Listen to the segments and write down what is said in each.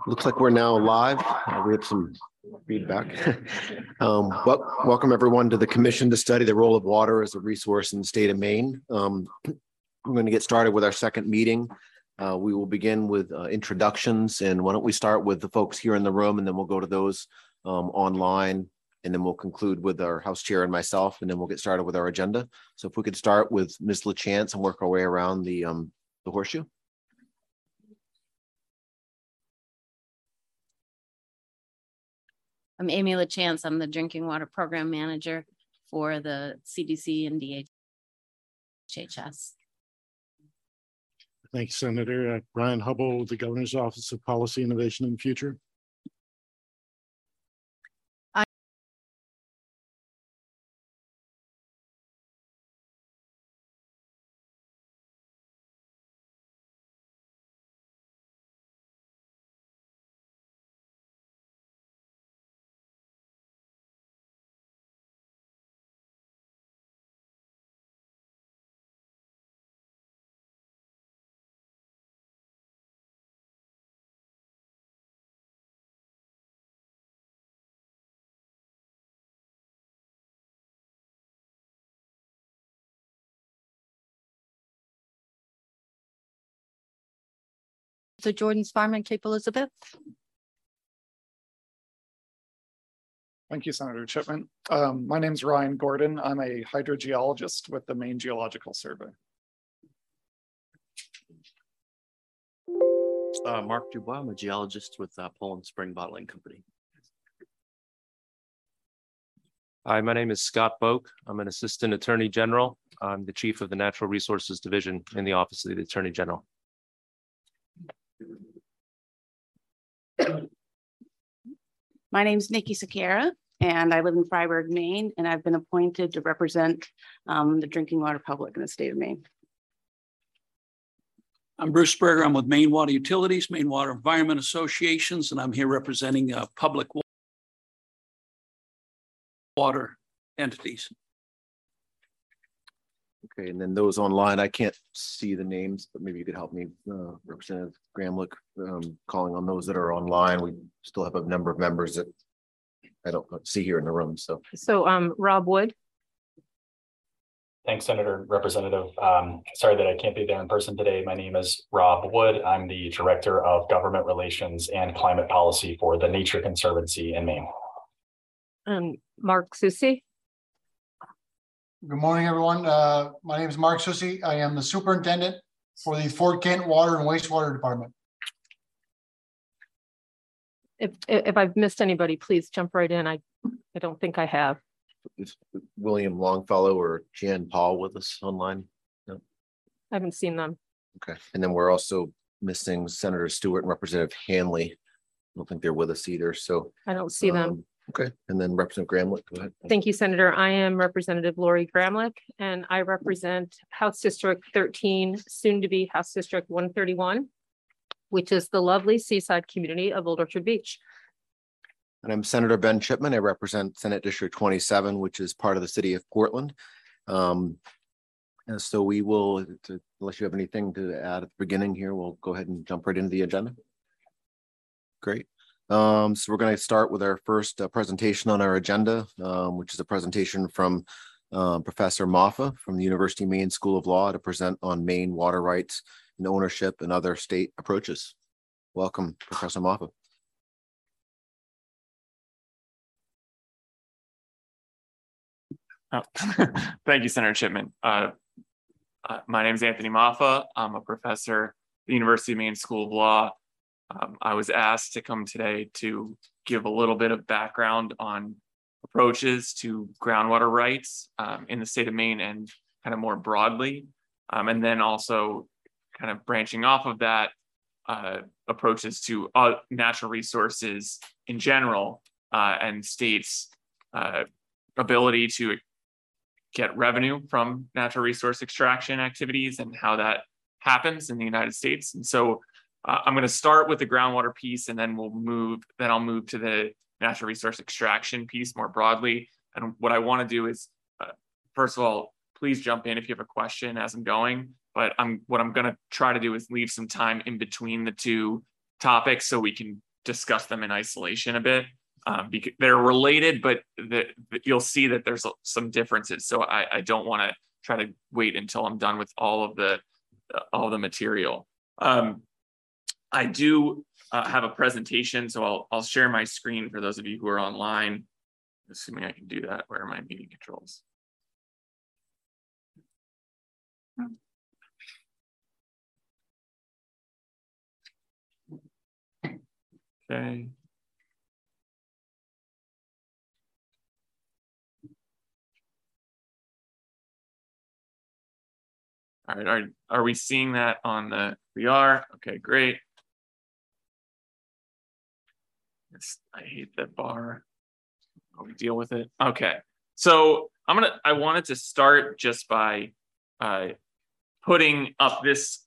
Looks like we're now live. We have some feedback. Welcome everyone to the commission to study the role of water as a resource in the state of Maine. We're going to get started with our second meeting. We will begin with introductions, and why don't we start with the folks here in the room, and then we'll go to those online, and then we'll conclude with our house chair and myself, and then we'll get started with our agenda. So if we could start with Ms. LaChance and work our way around the horseshoe. I'm Amy LaChance. I'm the Drinking Water Program Manager for the CDC and DHHS. Thank you, Senator. Brian Hubble, the Governor's Office of Policy, Innovation, and Future. So Jordan's Farm and Cape Elizabeth. Thank you, Senator Chipman. My name is Ryan Gordon. I'm a hydrogeologist with the Maine Geological Survey. Mark Dubois, I'm a geologist with Poland Spring Bottling Company. Hi, my name is Scott Boak. I'm an Assistant Attorney General. I'm the Chief of the Natural Resources Division in the Office of the Attorney General. My name is Nikki Sakara, and I live in Fryeburg, Maine, and I've been appointed to represent the drinking water public in the state of Maine. I'm Bruce Berger. I'm with Maine Water Utilities, Maine Water Environment Associations, and I'm here representing public water entities. Okay, and then those online, I can't see the names, but maybe you could help me, Representative Gramlich, calling on those that are online. We still have a number of members that I don't see here in the room. So Rob Wood. Thanks, Senator. Representative. Sorry that I can't be there in person today. My name is Rob Wood. I'm the Director of Government Relations and Climate Policy for the Nature Conservancy in Maine. Mark Susi. Good morning, everyone. My name is Mark Susi. I am the superintendent for the Fort Kent Water and Wastewater Department. If I've missed anybody, please jump right in. I don't think I have. Is William Longfellow or Jan Paul with us online? No, I haven't seen them. Okay, and then we're also missing Senator Stewart and Representative Hanley. I don't think they're with us either. So I don't see them. Okay, and then Representative Gramlich, go ahead. Thank you, Senator. I am Representative Lori Gramlich, and I represent House District 13, soon to be House District 131, which is the lovely seaside community of Old Orchard Beach. And I'm Senator Ben Chipman. I represent Senate District 27, which is part of the city of Portland. And so we will, unless you have anything to add at the beginning here, we'll go ahead and jump right into the agenda. Great. So we're going to start with our first presentation on our agenda, which is a presentation from Professor Moffa from the University of Maine School of Law to present on Maine water rights and ownership and other state approaches. Welcome, Professor Moffa. Oh, thank you, Senator Chipman. My name is Anthony Moffa. I'm a professor at the University of Maine School of Law. I was asked to come today to give a little bit of background on approaches to groundwater rights in the state of Maine and kind of more broadly, and then also kind of branching off of that, approaches to natural resources in general and states' ability to get revenue from natural resource extraction activities and how that happens in the United States. And so I'm going to start with the groundwater piece, and then I'll move to the natural resource extraction piece more broadly. And what I want to do is, first of all, please jump in if you have a question as I'm going, but what I'm going to try to do is leave some time in between the two topics so we can discuss them in isolation a bit. Because they're related, but you'll see that there's some differences. So I don't want to try to wait until I'm done with all of the material. I do have a presentation, so I'll share my screen for those of you who are online, assuming I can do that. Where are my meeting controls? Okay. All right, are we seeing that on the, we are, okay, great. I hate that bar. We deal with it. Okay, so I wanted to start just by putting up this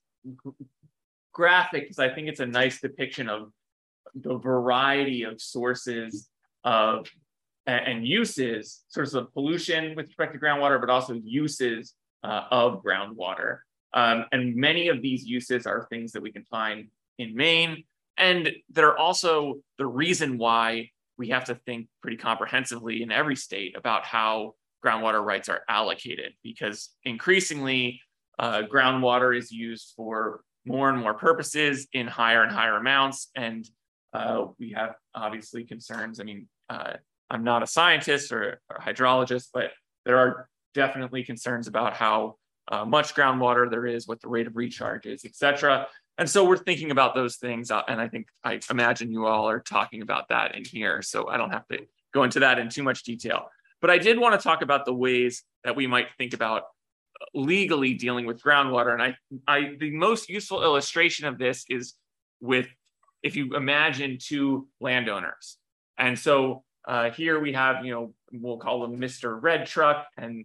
graphic because I think it's a nice depiction of the variety of sources of and uses, sources of pollution with respect to groundwater, but also uses of groundwater. And many of these uses are things that we can find in Maine. And they're also the reason why we have to think pretty comprehensively in every state about how groundwater rights are allocated, because increasingly groundwater is used for more and more purposes in higher and higher amounts. And we have obviously concerns. I mean, I'm not a scientist or a hydrologist, but there are definitely concerns about how much groundwater there is, what the rate of recharge is, et cetera. And so we're thinking about those things. And I imagine you all are talking about that in here. So I don't have to go into that in too much detail. But I did want to talk about the ways that we might think about legally dealing with groundwater. And the most useful illustration of this is with, if you imagine two landowners. And so here we have, we'll call them Mr. Red Truck and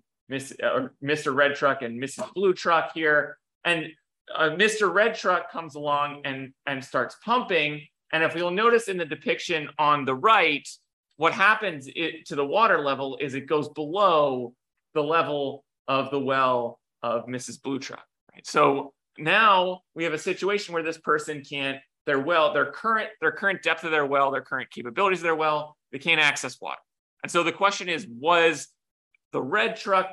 Mr. Red Truck and Mrs. Blue Truck here. And Mr. Red Truck comes along and starts pumping. And if you'll notice in the depiction on the right, what happens to the water level is it goes below the level of the well of Mrs. Blue Truck. Right? So now we have a situation where this person can't, their current depth of their well, their current capabilities of their well, they can't access water. And so the question is, was the Red Truck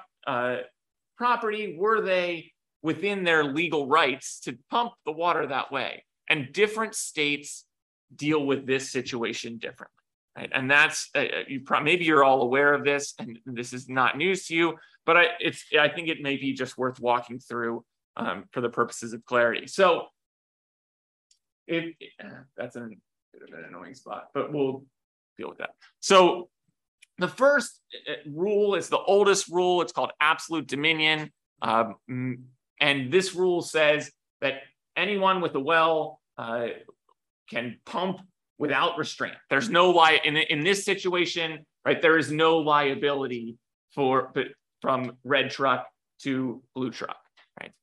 property, were they within their legal rights to pump the water that way? And different states deal with this situation differently, right? And that's, maybe you're all aware of this, and this is not news to you, but I think it may be just worth walking through for the purposes of clarity. So that's a bit of an annoying spot, but we'll deal with that. So the first rule is the oldest rule. It's called absolute dominion. And this rule says that anyone with a well can pump without restraint. There's no in this situation, right? There is no liability from Red Truck to Blue Truck, right?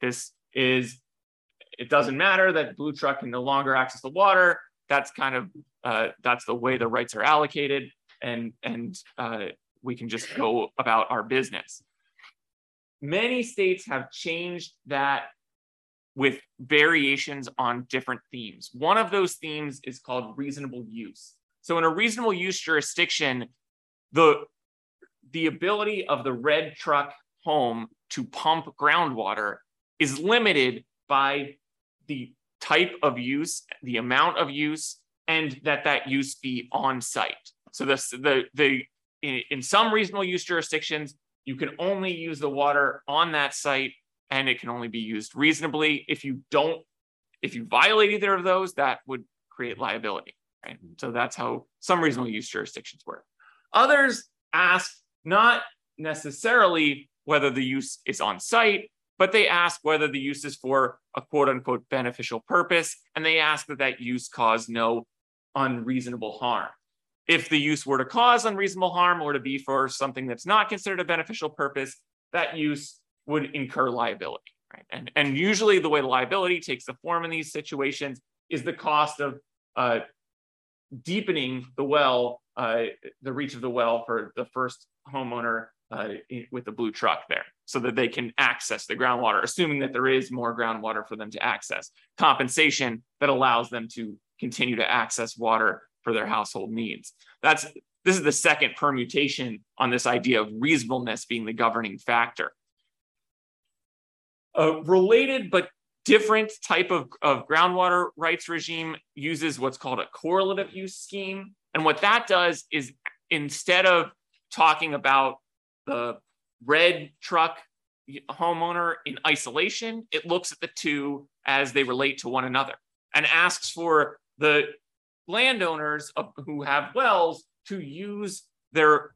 It doesn't matter that Blue Truck can no longer access the water. That's kind of that's the way the rights are allocated, and we can just go about our business. Many states have changed that with variations on different themes. One of those themes is called reasonable use. So in a reasonable use jurisdiction, the ability of the Red Truck home to pump groundwater is limited by the type of use, the amount of use, and that use be on site. So in some reasonable use jurisdictions, you can only use the water on that site, and it can only be used reasonably. If you violate either of those, that would create liability, right? So that's how some reasonable use jurisdictions work. Others ask not necessarily whether the use is on site, but they ask whether the use is for a quote unquote beneficial purpose, and they ask that use cause no unreasonable harm. If the use were to cause unreasonable harm or to be for something that's not considered a beneficial purpose, that use would incur liability, right? And usually the way the liability takes the form in these situations is the cost of deepening the well, the reach of the well for the first homeowner with the Blue Truck there, so that they can access the groundwater, assuming that there is more groundwater for them to access. Compensation that allows them to continue to access water for their household needs. This is the second permutation on this idea of reasonableness being the governing factor. A related but different type of groundwater rights regime uses what's called a correlative use scheme. And what that does is, instead of talking about the red truck homeowner in isolation, it looks at the two as they relate to one another and asks for the landowners who have wells to use the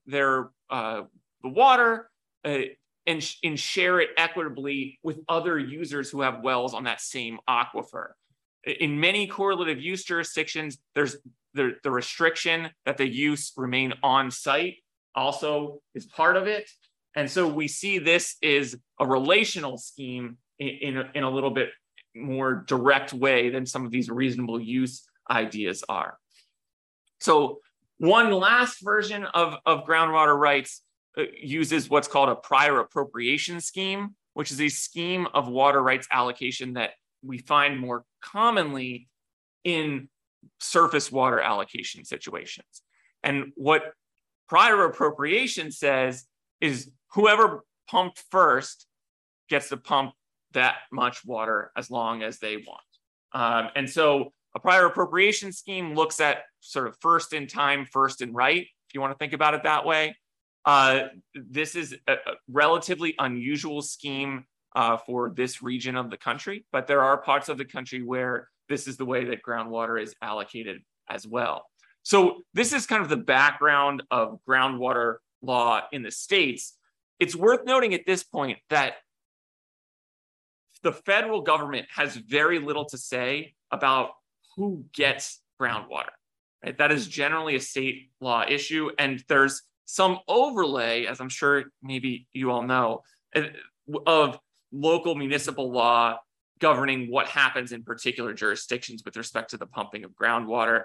water and share it equitably with other users who have wells on that same aquifer. In many correlative use jurisdictions, there's the restriction that the use remain on site also is part of it. And so we see this is a relational scheme in a little bit more direct way than some of these reasonable use ideas are. So one last version of groundwater rights uses what's called a prior appropriation scheme, which is a scheme of water rights allocation that we find more commonly in surface water allocation situations. And what prior appropriation says is whoever pumped first gets to pump that much water as long as they want. And so a prior appropriation scheme looks at sort of first in time, first in right, if you want to think about it that way. This is a relatively unusual scheme for this region of the country, but there are parts of the country where this is the way that groundwater is allocated as well. So this is kind of the background of groundwater law in the States. It's worth noting at this point that the federal government has very little to say about who gets groundwater, right? That is generally a state law issue. And there's some overlay, as I'm sure maybe you all know, of local municipal law governing what happens in particular jurisdictions with respect to the pumping of groundwater.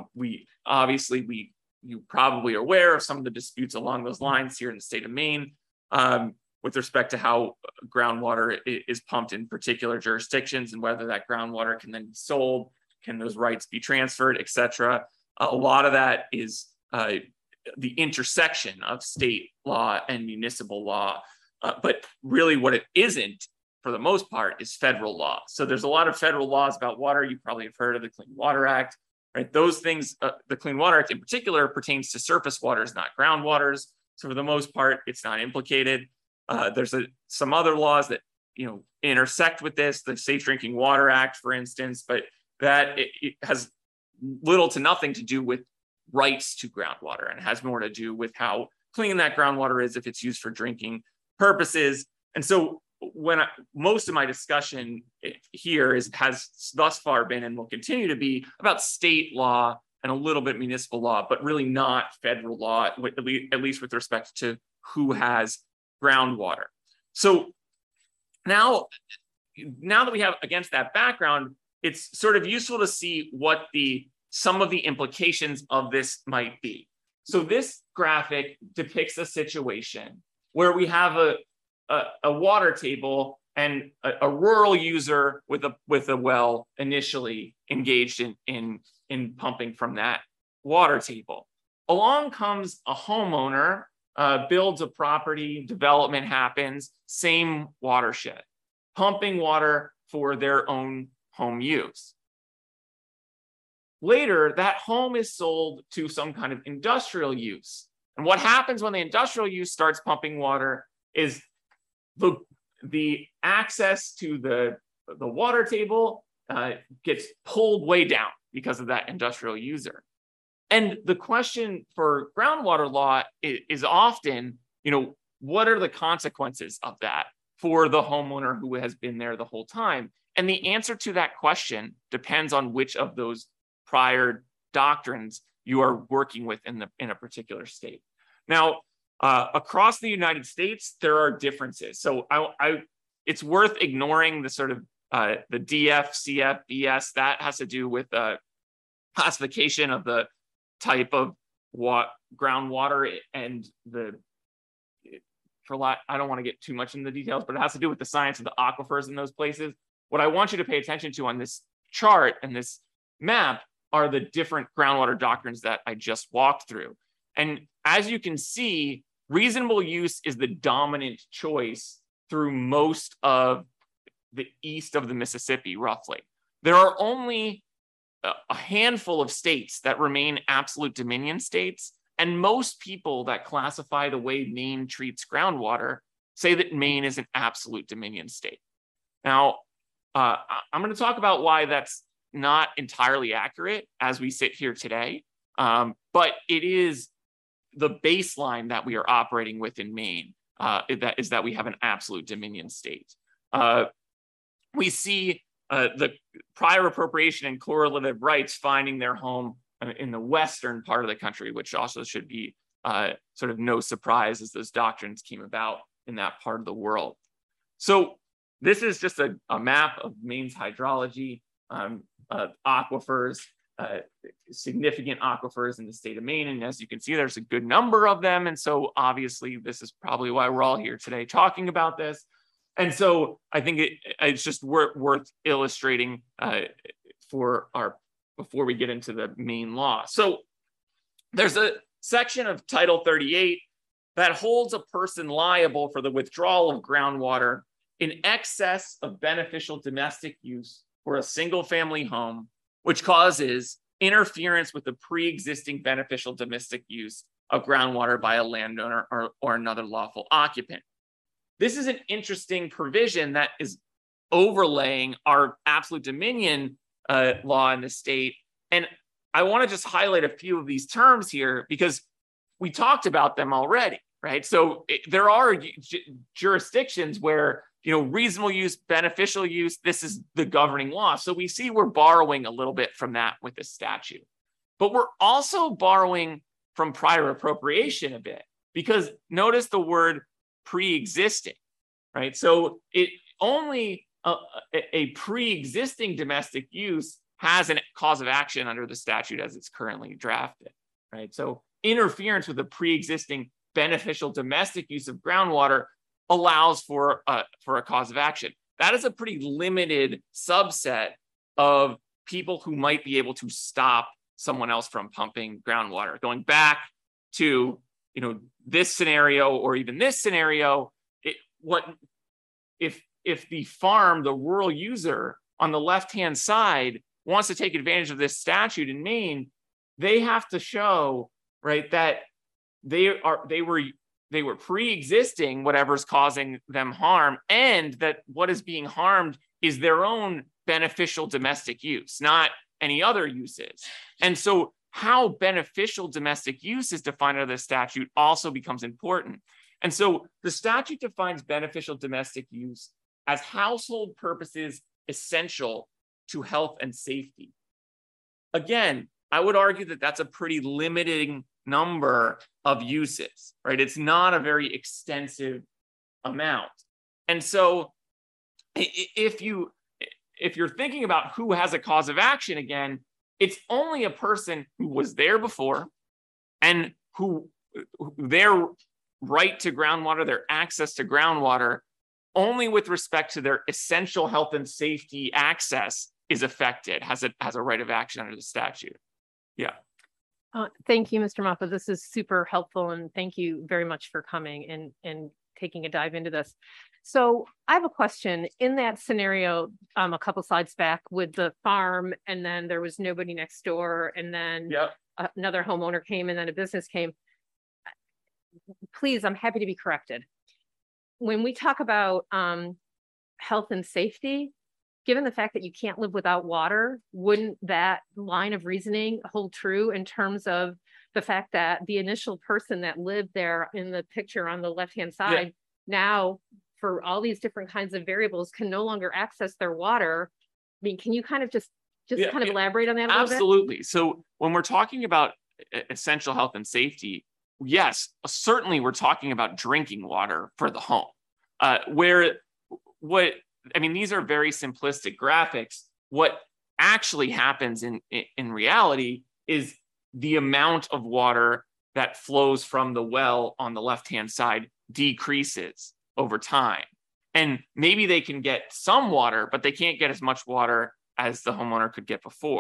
You probably are aware of some of the disputes along those lines here in the state of Maine with respect to how groundwater is pumped in particular jurisdictions and whether that groundwater can then be sold, can those rights be transferred, et cetera. A lot of that is the intersection of state law and municipal law. But really what it isn't, for the most part, is federal law. So there's a lot of federal laws about water. You probably have heard of the Clean Water Act, right? Those things, the Clean Water Act in particular pertains to surface waters, not groundwaters. So for the most part, it's not implicated. There's some other laws that intersect with this, the Safe Drinking Water Act, for instance, but that it has little to nothing to do with rights to groundwater, and it has more to do with how clean that groundwater is if it's used for drinking purposes. And so most of my discussion here has thus far been and will continue to be about state law and a little bit municipal law, but really not federal law, at least with respect to who has groundwater. So now that we have against that background, it's sort of useful to see what some of the implications of this might be. So this graphic depicts a situation where we have a water table and a rural user with a well initially engaged in pumping from that water table. Along comes a homeowner, builds a property, development happens, same watershed, pumping water for their own home use. Later, that home is sold to some kind of industrial use. And what happens when the industrial use starts pumping water is the access to the water table gets pulled way down because of that industrial user. And the question for groundwater law is often, what are the consequences of that for the homeowner who has been there the whole time? And the answer to that question depends on which of those prior doctrines you are working with in a particular state. Now, across the United States, there are differences. So it's worth ignoring the sort of the DF, CF, BS. That has to do with classification of the type of groundwater and I don't want to get too much into the details, but it has to do with the science of the aquifers in those places. What I want you to pay attention to on this chart and this map are the different groundwater doctrines that I just walked through. And as you can see, reasonable use is the dominant choice through most of the east of the Mississippi, roughly. There are only a handful of states that remain absolute dominion states. And most people that classify the way Maine treats groundwater say that Maine is an absolute dominion state. Now, I'm going to talk about why that's not entirely accurate as we sit here today, but it is the baseline that we are operating with in Maine, that we have an absolute dominion state. We see the prior appropriation and correlative rights finding their home in the western part of the country, which also should be sort of no surprise as those doctrines came about in that part of the world. So this is just a map of Maine's hydrology, aquifers, significant aquifers in the state of Maine. And as you can see, there's a good number of them. And so obviously this is probably why we're all here today talking about this. And so I think it's just worth illustrating before we get into the Maine law. So there's a section of Title 38 that holds a person liable for the withdrawal of groundwater in excess of beneficial domestic use for a single family home, which causes interference with the pre-existing beneficial domestic use of groundwater by a landowner or another lawful occupant. This is an interesting provision that is overlaying our absolute dominion law in the state. And I want to just highlight a few of these terms here because we talked about them already, right? So there are jurisdictions where, reasonable use, beneficial use, this is the governing law. So we see we're borrowing a little bit from that with this statute. But we're also borrowing from prior appropriation a bit because notice the word pre-existing, right? So it only a pre-existing domestic use has a cause of action under the statute as it's currently drafted, right? So interference with a pre-existing beneficial domestic use of groundwater allows for a cause of action. That is a pretty limited subset of people who might be able to stop someone else from pumping groundwater. Going back to this scenario or even this scenario, if the farm, the rural user on the left-hand side wants to take advantage of this statute in Maine, they have to show, right, that they were pre-existing whatever's causing them harm, and that what is being harmed is their own beneficial domestic use, not any other uses. And so how beneficial domestic use is defined under the statute also becomes important. And so the statute defines beneficial domestic use as household purposes essential to health and safety. Again, I would argue that that's a pretty limiting number of uses, right? It's not a very extensive amount. And so if you're thinking about who has a cause of action, again, it's only a person who was there before and who their right to groundwater, their access to groundwater, only with respect to their essential health and safety access is affected, has a right of action under the statute. Yeah. Thank you, Mr. Moffa. This is super helpful, and thank you very much for coming and taking a dive into this. So I have a question. In that scenario, a couple slides back with the farm, and then there was nobody next door, and then another homeowner came, and then a business came. Please, I'm happy to be corrected. When we talk about health and safety, given the fact that you can't live without water, wouldn't that line of reasoning hold true in terms of the fact that the initial person that lived there in the picture on the left-hand side now, for all these different kinds of variables, can no longer access their water? I mean, can you kind of just kind of elaborate on that a little bit? Absolutely. So when we're talking about essential health and safety, yes, certainly we're talking about drinking water for the home, these are very simplistic graphics. What actually happens in reality is the amount of water that flows from the well on the left-hand side decreases over time. And maybe they can get some water, but they can't get as much water as the homeowner could get before.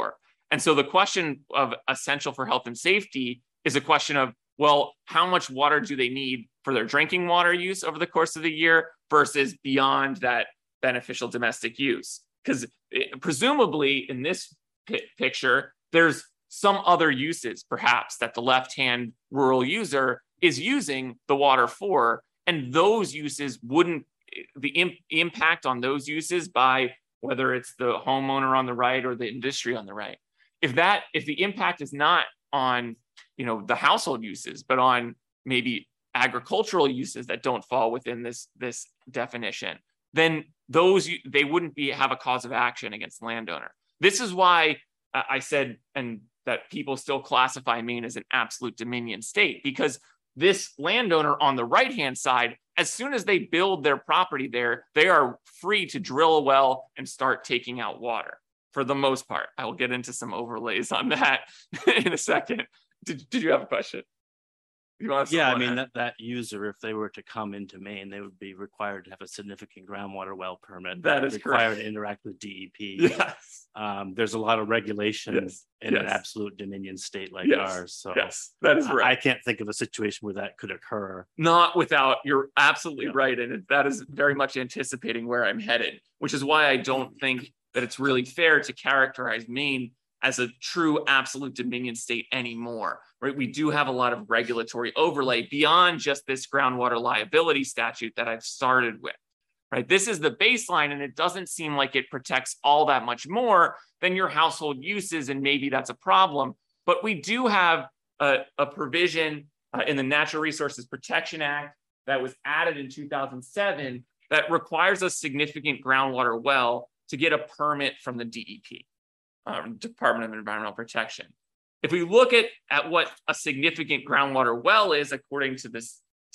And so the question of essential for health and safety is a question of, well, how much water do they need for their drinking water use over the course of the year versus beyond that beneficial domestic use? Because presumably in this picture, there's some other uses perhaps that the left-hand rural user is using the water for, and those uses wouldn't, the impact on those uses by whether it's the homeowner on the right or the industry on the right. If the impact is not on, the household uses, but on maybe agricultural uses that don't fall within this definition, then they wouldn't have a cause of action against the landowner. This is why I said, and that people still classify Maine as an absolute dominion state, because this landowner on the right-hand side, as soon as they build their property there, they are free to drill a well and start taking out water for the most part. I will get into some overlays on that in a second. Did you have a question? Yeah, I mean, that user, if they were to come into Maine, they would be required to have a significant groundwater well permit. That is required correct. to interact with DEP. Yes. There's a lot of regulations in an absolute dominion state like ours. So that is right. I can't think of a situation where that could occur. Not without, you're absolutely right. And that is very much anticipating where I'm headed, which is why I don't think that it's really fair to characterize Maine as a true absolute dominion state anymore, right? We do have a lot of regulatory overlay beyond just this groundwater liability statute that I've started with, right? This is the baseline, and it doesn't seem like it protects all that much more than your household uses, and maybe that's a problem. But we do have a provision in the Natural Resources Protection Act that was added in 2007 that requires a significant groundwater well to get a permit from the DEP. Department of Environmental Protection. If we look at what a significant groundwater well is, according to the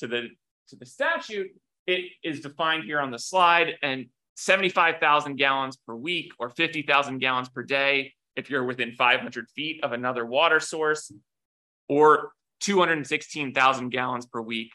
statute, it is defined here on the slide, and 75,000 gallons per week or 50,000 gallons per day if you're within 500 feet of another water source, or 216,000 gallons per week,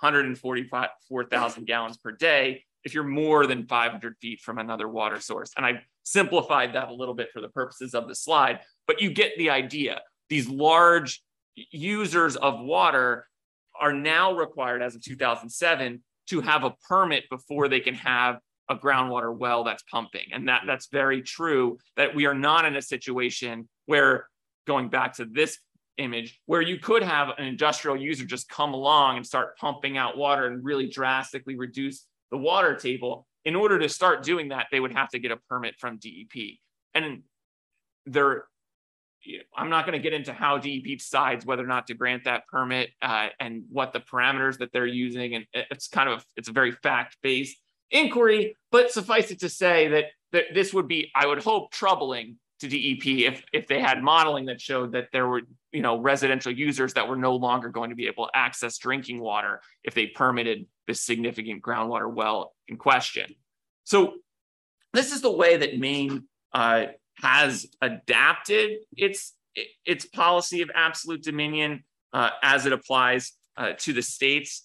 144,000 gallons per day if you're more than 500 feet from another water source. And I've simplified that a little bit for the purposes of the slide, but you get the idea. These large users of water are now required, as of 2007, to have a permit before they can have a groundwater well that's pumping. And that's very true, that we are not in a situation where, going back to this image, where you could have an industrial user just come along and start pumping out water and really drastically reduce the water table. In order to start doing that, they would have to get a permit from DEP. And I'm not going to get into how DEP decides whether or not to grant that permit and what the parameters that they're using. And it's a very fact-based inquiry, but suffice it to say that this would be, I would hope, troubling to DEP if they had modeling that showed that there were, residential users that were no longer going to be able to access drinking water if they permitted this significant groundwater well in question. So this is the way that Maine has adapted its policy of absolute dominion as it applies to the states.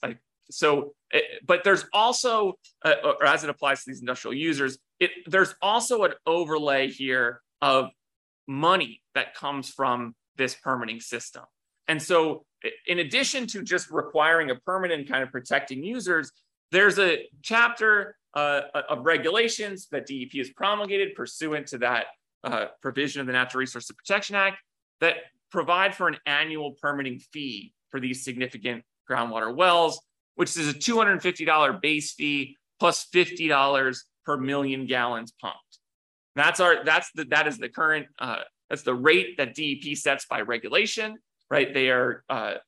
But there's also, or as it applies to these industrial users, there's also an overlay here of money that comes from this permitting system. And so in addition to just requiring a permit and kind of protecting users, there's a chapter of regulations that DEP has promulgated pursuant to that provision of the Natural Resources Protection Act that provide for an annual permitting fee for these significant groundwater wells, which is a $250 base fee plus $50 per million gallons pumped. That's the current that's the rate that DEP sets by regulation, right? They are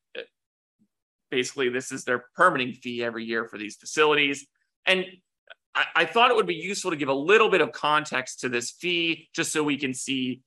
basically, this is their permitting fee every year for these facilities. And I thought it would be useful to give a little bit of context to this fee, just so we can see,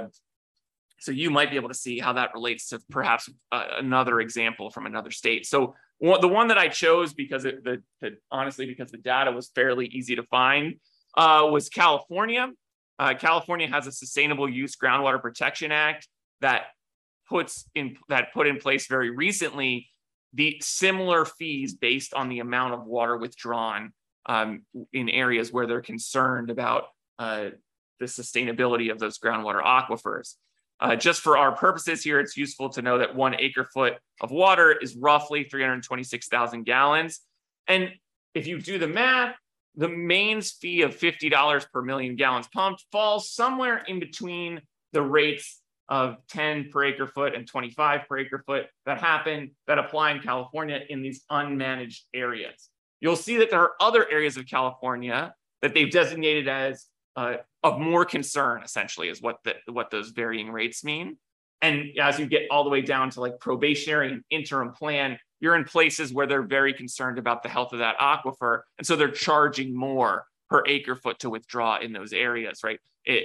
so you might be able to see how that relates to perhaps another example from another state. So the one that I chose because honestly, because the data was fairly easy to find, was California. California has a Sustainable Use Groundwater Protection Act that put in place very recently the similar fees based on the amount of water withdrawn in areas where they're concerned about the sustainability of those groundwater aquifers. Just for our purposes here, it's useful to know that 1 acre foot of water is roughly 326,000 gallons. And if you do the math, the Maine's fee of $50 per million gallons pumped falls somewhere in between the rates of 10 per acre foot and 25 per acre foot that apply in California in these unmanaged areas. You'll see that there are other areas of California that they've designated as of more concern, essentially, is what those varying rates mean. And as you get all the way down to like probationary and interim plan, you're in places where they're very concerned about the health of that aquifer. And so they're charging more per acre foot to withdraw in those areas, right?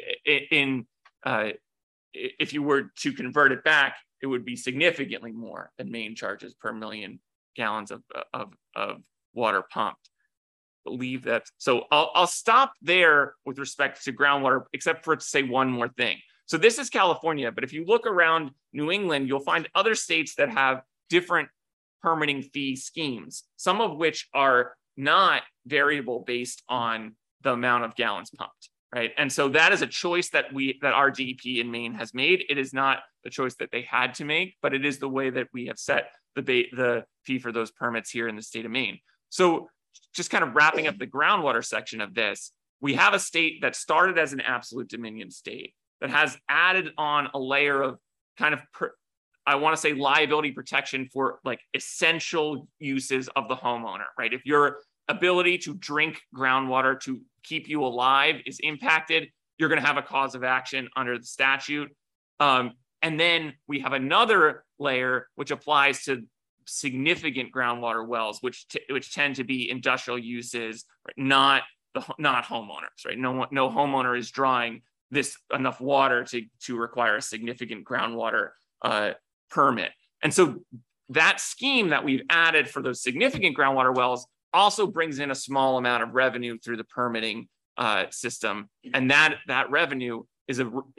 If you were to convert it back, it would be significantly more than Maine charges per million gallons of water pumped. Believe that. So I'll stop there with respect to groundwater, except for to say one more thing. So this is California, but if you look around New England, you'll find other states that have different permitting fee schemes, some of which are not variable based on the amount of gallons pumped, right? And so that is a choice that our DEP in Maine has made. It is not the choice that they had to make, but it is the way that we have set the fee for those permits here in the state of Maine. So just kind of wrapping up the groundwater section of this, we have a state that started as an absolute dominion state that has added on a layer of kind of, I want to say, liability protection for like essential uses of the homeowner, right? If your ability to drink groundwater to keep you alive is impacted, you're going to have a cause of action under the statute. And then we have another layer which applies to significant groundwater wells, which tend to be industrial uses, right? not homeowners, right? No homeowner is drawing enough water to require a significant groundwater permit. And so that scheme that we've added for those significant groundwater wells also brings in a small amount of revenue through the permitting system, and that revenue is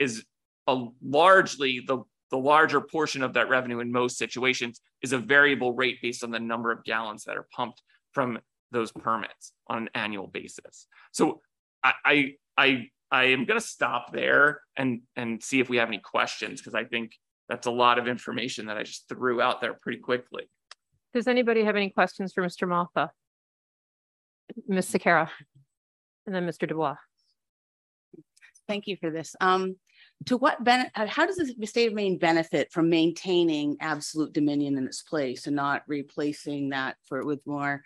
largely the larger portion of that revenue in most situations is a variable rate based on the number of gallons that are pumped from those permits on an annual basis. So I am going to stop there and see if we have any questions, because I think that's a lot of information that I just threw out there pretty quickly. Does anybody have any questions for Mr. Malfa? Ms. Sakara, and then Mr. Dubois. Thank you for this. To what benefit? How does the state of Maine benefit from maintaining absolute dominion in its place and not replacing that with more,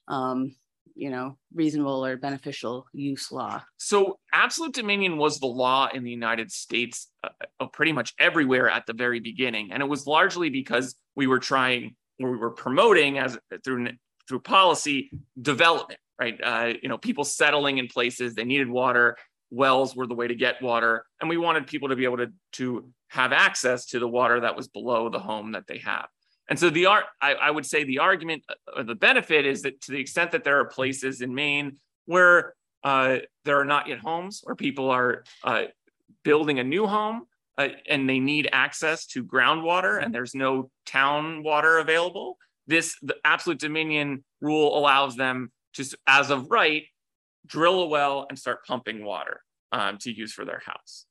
reasonable or beneficial use law? So absolute dominion was the law in the United States pretty much everywhere at the very beginning, and it was largely because we were promoting through policy development, right? People settling in places, they needed water. Wells were the way to get water, and we wanted people to be able to have access to the water that was below the home that they have. And so I would say the argument or the benefit is that to the extent that there are places in Maine where there are not yet homes, or people are building a new home and they need access to groundwater and there's no town water available, the absolute dominion rule allows them to, as of right, drill a well and start pumping water to use for their house.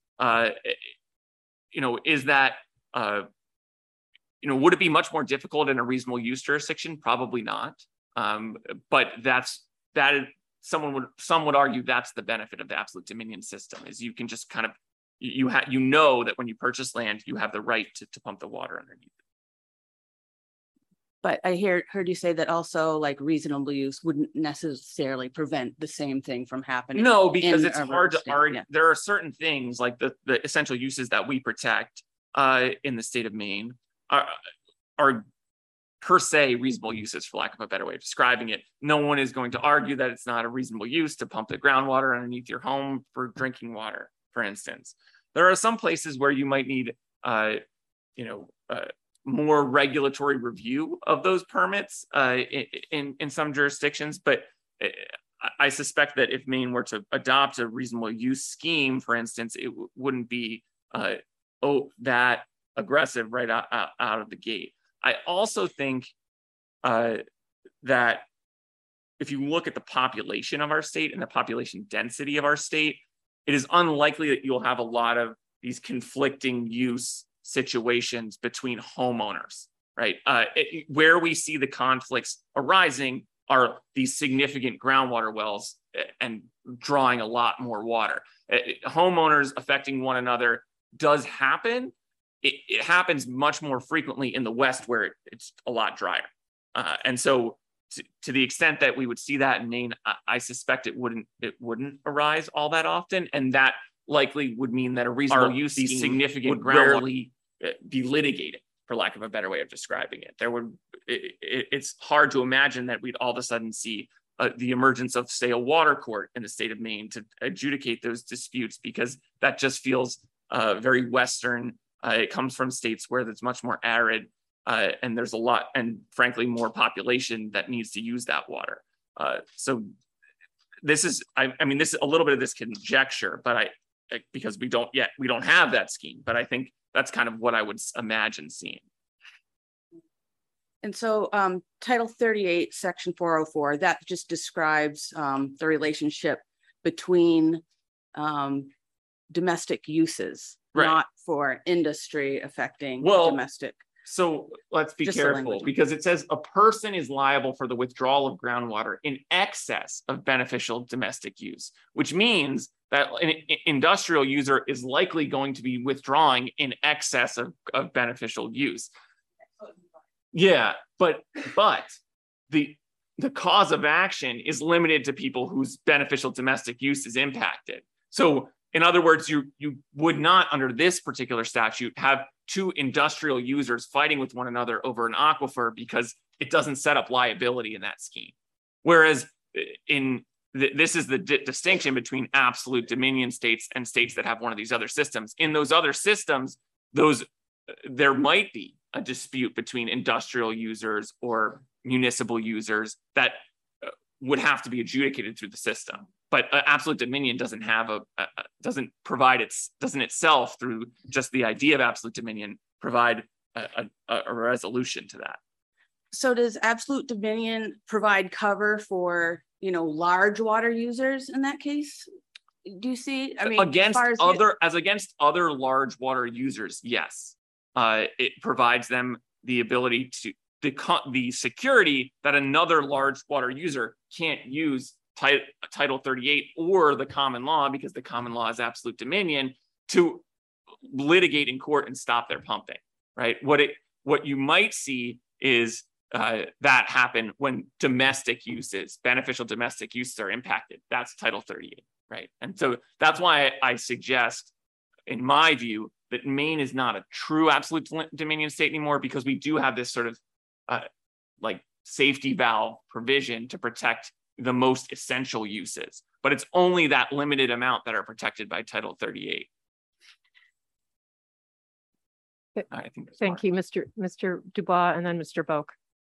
Is that, would it be much more difficult in a reasonable use jurisdiction? Probably not. But some would argue that's the benefit of the absolute dominion system, is you can just kind of, that when you purchase land, you have the right to pump the water underneath it. But I heard you say that also, like, reasonable use wouldn't necessarily prevent the same thing from happening. No, because it's hard to argue. Yeah. There are certain things like the essential uses that we protect in the state of Maine are per se reasonable uses, for lack of a better way of describing it. No one is going to argue that it's not a reasonable use to pump the groundwater underneath your home for drinking water, for instance. There are some places where you might need, more regulatory review of those permits in some jurisdictions, but I suspect that if Maine were to adopt a reasonable use scheme, for instance, it wouldn't be that aggressive right out of the gate. I also think that if you look at the population of our state and the population density of our state, it is unlikely that you'll have a lot of these conflicting use situations between homeowners, right? Where we see the conflicts arising are these significant groundwater wells and drawing a lot more water. Homeowners affecting one another does happen. It happens much more frequently in the West where it's a lot drier. And so to the extent that we would see that in Maine, I suspect it wouldn't arise all that often. And that likely would mean that a reasonable use scheme significant would rarely be litigated, for lack of a better way of describing it. It's hard to imagine that we'd all of a sudden see the emergence of, say, a water court in the state of Maine to adjudicate those disputes, because that just feels very Western. It comes from states where it's much more arid, and there's a lot, and frankly, more population that needs to use that water. So this is, I mean, this is a little bit of this conjecture, but because we don't have that scheme, but I think that's kind of what I would imagine seeing. And so Title 38, Section 404, that just describes the relationship between domestic uses, right, not for industry affecting domestic. So let's be careful, because it says a person is liable for the withdrawal of groundwater in excess of beneficial domestic use, which means that an industrial user is likely going to be withdrawing in excess of beneficial use. Yeah, but the cause of action is limited to people whose beneficial domestic use is impacted. So in other words, you would not, under this particular statute, have two industrial users fighting with one another over an aquifer, because it doesn't set up liability in that scheme. Whereas this is the distinction between absolute dominion states and states that have one of these other systems. In those other systems, there might be a dispute between industrial users or municipal users that would have to be adjudicated through the system. But absolute dominion doesn't itself, through just the idea of absolute dominion, provide a resolution to that. So does absolute dominion provide cover for, large water users in that case? Do you see? I mean, against other large water users, yes. It provides them the ability to the security that another large water user can't use Title 38 or the common law, because the common law is absolute dominion, to litigate in court and stop their pumping, right? What you might see is that happen when beneficial domestic uses are impacted. That's Title 38, right? And so that's why I suggest, in my view, that Maine is not a true absolute dominion state anymore, because we do have this sort of like safety valve provision to protect the most essential uses, but it's only that limited amount that are protected by Title 38. I think thank you, Mr. Dubois, and then Mr. Boak.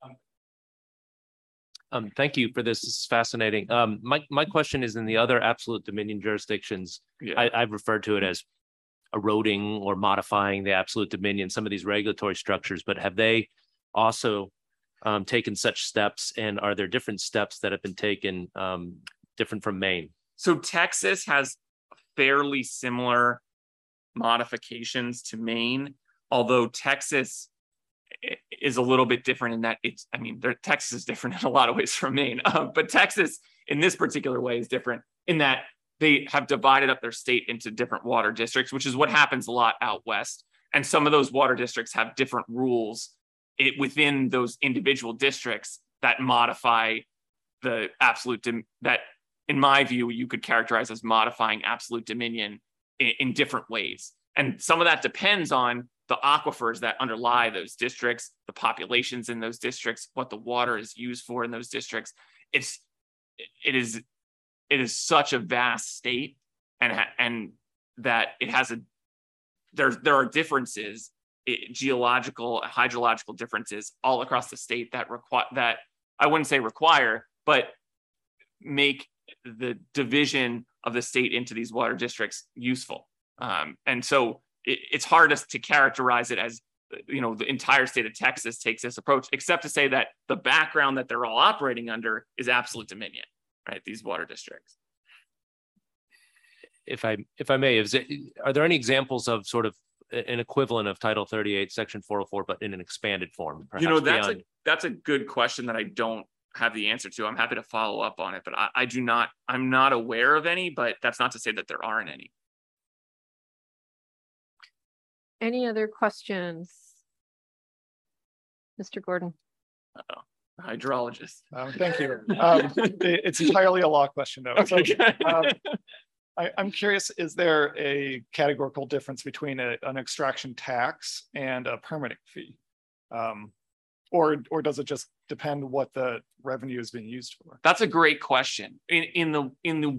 Thank you for this. This is fascinating. My question is, in the other absolute dominion jurisdictions, I've referred to it as eroding or modifying the absolute dominion, some of these regulatory structures, but have they also taken such steps, and are there different steps that have been taken different from Maine? So Texas has fairly similar modifications to Maine, although Texas is a little bit different in that Texas is different in a lot of ways from Maine, but Texas in this particular way is different in that they have divided up their state into different water districts, which is what happens a lot out west. And some of those water districts have different rules within those individual districts that modify the absolute, that in my view, you could characterize as modifying absolute dominion in different ways. And some of that depends on the aquifers that underlie those districts, the populations in those districts, what the water is used for in those districts. It is such a vast state, and that it has there are differences, geological, hydrological differences all across the state that I wouldn't say require, but make the division of the state into these water districts useful. And so it's hard to characterize it as, the entire state of Texas takes this approach, except to say that the background that they're all operating under is absolute dominion, right? These water districts. if I may, are there any examples of sort of an equivalent of Title 38, Section 404, but in an expanded form? That's a good question that I don't have the answer to. I'm happy to follow up on it, but I'm not aware of any, but that's not to say that there aren't any. Any other questions? Mr. Gordon. Uh-oh. Hydrologist. Thank you. It's entirely a law question though. So, I'm curious, is there a categorical difference between an extraction tax and a permitting fee? Or does it just depend what the revenue is being used for? That's a great question. In the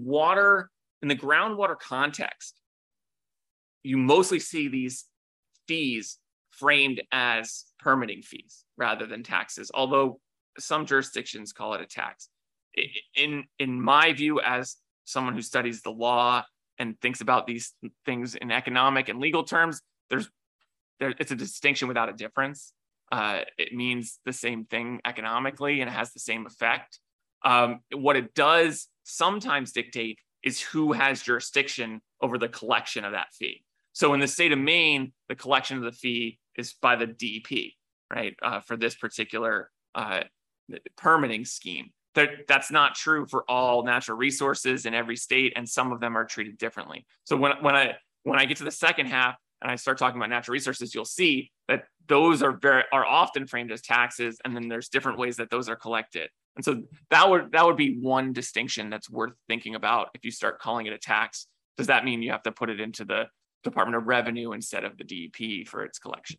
groundwater context, you mostly see these fees framed as permitting fees rather than taxes, although some jurisdictions call it a tax. In my view, as someone who studies the law and thinks about these things in economic and legal terms, it's a distinction without a difference. It means the same thing economically and it has the same effect. What it does sometimes dictate is who has jurisdiction over the collection of that fee. So in the state of Maine, the collection of the fee is by the DEP, right? For this particular permitting scheme. That's not true for all natural resources in every state, and some of them are treated differently. So when I get to the second half and I start talking about natural resources, you'll see that those are often framed as taxes, and then there's different ways that those are collected. And so that would be one distinction that's worth thinking about. If you start calling it a tax, does that mean you have to put it into the Department of Revenue instead of the DEP for its collection?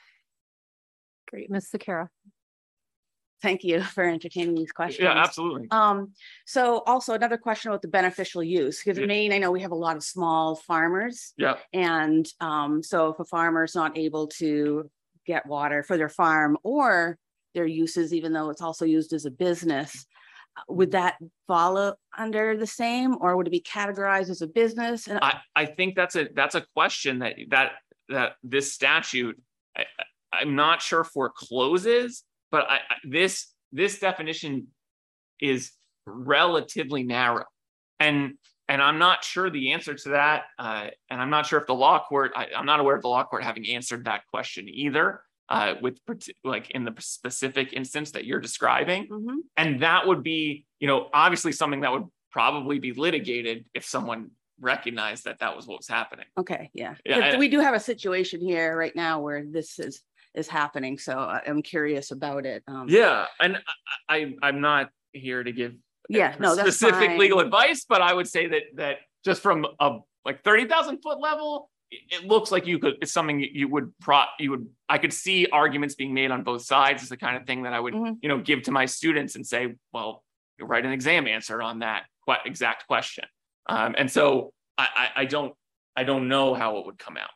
Great, Ms. Sakara. Thank you for entertaining these questions. Yeah, absolutely. So also another question about the beneficial use, because in Maine, I know we have a lot of small farmers. Yeah. And so if a farmer is not able to get water for their farm or their uses, even though it's also used as a business, would that fall under the same, or would it be categorized as a business? And I think that's a question that this statute, I'm not sure forecloses, but this definition is relatively narrow, and I'm not sure the answer to that, and I'm not sure if the law court, I'm not aware of the law court having answered that question either, with like in the specific instance that you're describing. Mm-hmm. And that would be, obviously something that would probably be litigated if someone recognized that was what was happening. Okay, yeah. Yeah, we do have a situation here right now where this is happening, so I'm curious about it. Yeah, and I'm not here to give that's specific fine. legal advice, but I would say that just from a 30,000 foot level, it looks like it's something I could see arguments being made on both sides. It's the kind of thing that I would give to my students and say, well, write an exam answer on that exact question. And so I don't know how it would come out.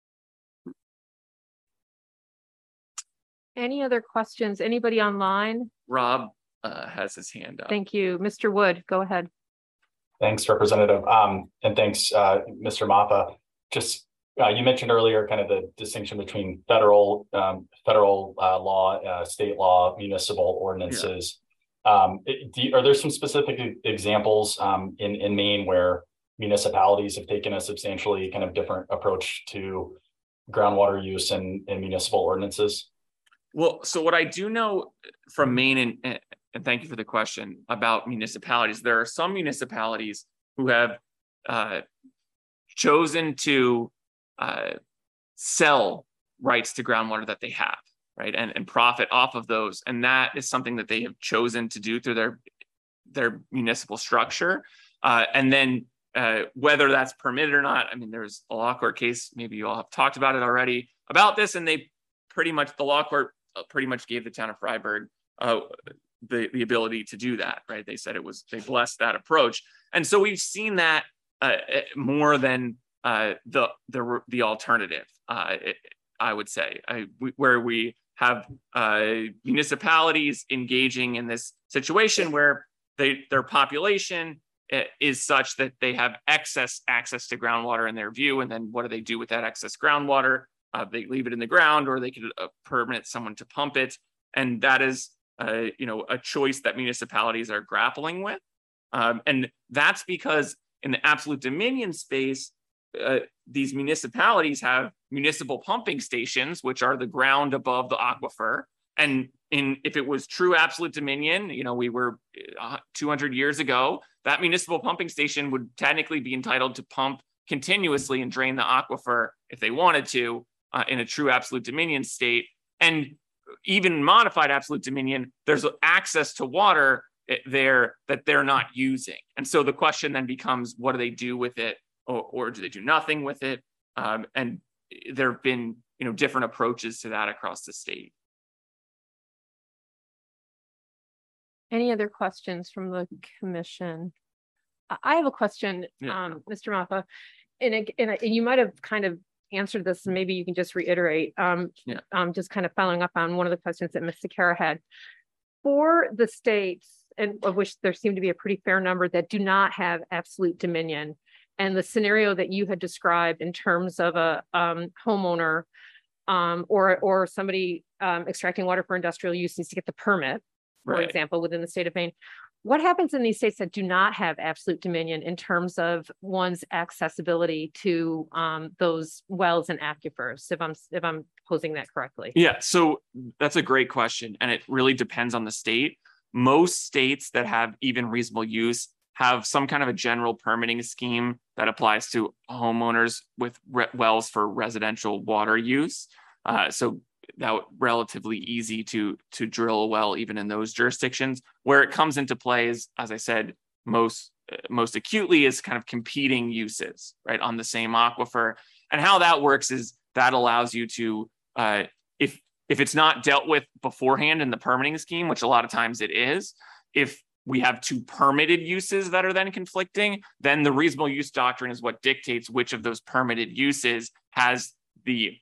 Any other questions? Anybody online? Rob has his hand up. Thank you. Mr. Wood, go ahead. Thanks, Representative. And thanks, Mr. Maffa. Just you mentioned earlier kind of the distinction between federal law, state law, municipal ordinances. Yeah. Are there some specific examples in Maine where municipalities have taken a substantially kind of different approach to groundwater use and municipal ordinances? Well, so what I do know from Maine, and thank you for the question about municipalities, there are some municipalities who have chosen to sell rights to groundwater that they have, right, and profit off of those, and that is something that they have chosen to do through their municipal structure, and then whether that's permitted or not. I mean, there's a law court case, maybe you all have talked about it already, about this, and the law court pretty much gave the town of Freiburg the ability to do that, right? They said they blessed that approach, and so we've seen that more than the alternative. I would say where we have municipalities engaging in this situation where their population is such that they have excess access to groundwater in their view, and then what do they do with that excess groundwater? They leave it in the ground, or they could permit someone to pump it, and that is a choice that municipalities are grappling with, and that's because in the absolute dominion space, these municipalities have municipal pumping stations, which are the ground above the aquifer. And if it was true absolute dominion, you know, we were 200 years ago, that municipal pumping station would technically be entitled to pump continuously and drain the aquifer if they wanted to in a true absolute dominion state. And even modified absolute dominion, there's access to water there that they're not using. And so the question then becomes, what do they do with it? Or do they do nothing with it? And there have been, you know, different approaches to that across the state. Any other questions from the commission? I have a question, Yeah. Mr. Maffa, and you might have kind of answered this, and maybe you can just reiterate. Just kind of following up on one of the questions that Ms. Sakara had. For the states, and of which there seem to be a pretty fair number that do not have absolute dominion, and the scenario that you had described in terms of a homeowner or somebody extracting water for industrial use needs to get the permit, for example, within the state of Maine. What happens in these states that do not have absolute dominion in terms of one's accessibility to those wells and aquifers, if I'm posing that correctly? Yeah, so that's a great question. And it really depends on the state. Most states that have even reasonable use have some kind of a general permitting scheme that applies to homeowners with wells for residential water use. So that relatively easy to drill a well even in those jurisdictions. Where it comes into play is, as I said, most acutely is kind of competing uses, right, on the same aquifer. And how that works is that allows you to, if it's not dealt with beforehand in the permitting scheme, which a lot of times it is, if we have two permitted uses that are then conflicting, then the reasonable use doctrine is what dictates which of those permitted uses has the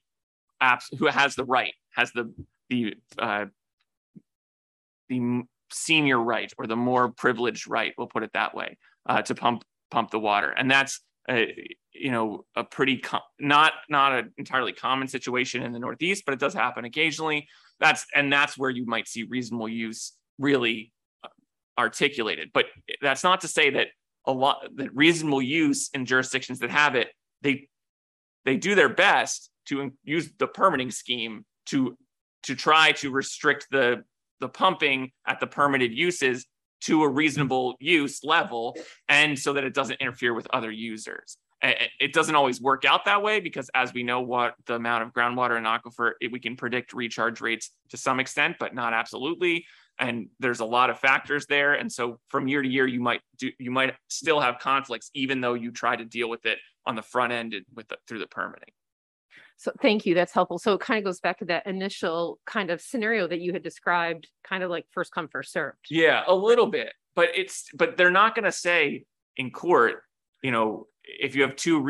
senior right, or the more privileged right, we'll put it that way, to pump the water. And that's you know, a pretty not an entirely common situation in the Northeast, but it does happen occasionally. That's where you might see reasonable use really articulated. But that's not to say that that reasonable use in jurisdictions that have it, they do their best to use the permitting scheme to try to restrict the pumping at the permitted uses to a reasonable use level, and so that it doesn't interfere with other users. It doesn't always work out that way, because as we know, what the amount of groundwater in aquifer, we can predict recharge rates to some extent, but not absolutely. And there's a lot of factors there. And so from year to year, you might still have conflicts, even though you try to deal with it on the front end through the permitting. So thank you. That's helpful. So it kind of goes back to that initial kind of scenario that you had described, kind of like first come, first served. Yeah, a little bit, but they're not going to say in court, you know, if you have two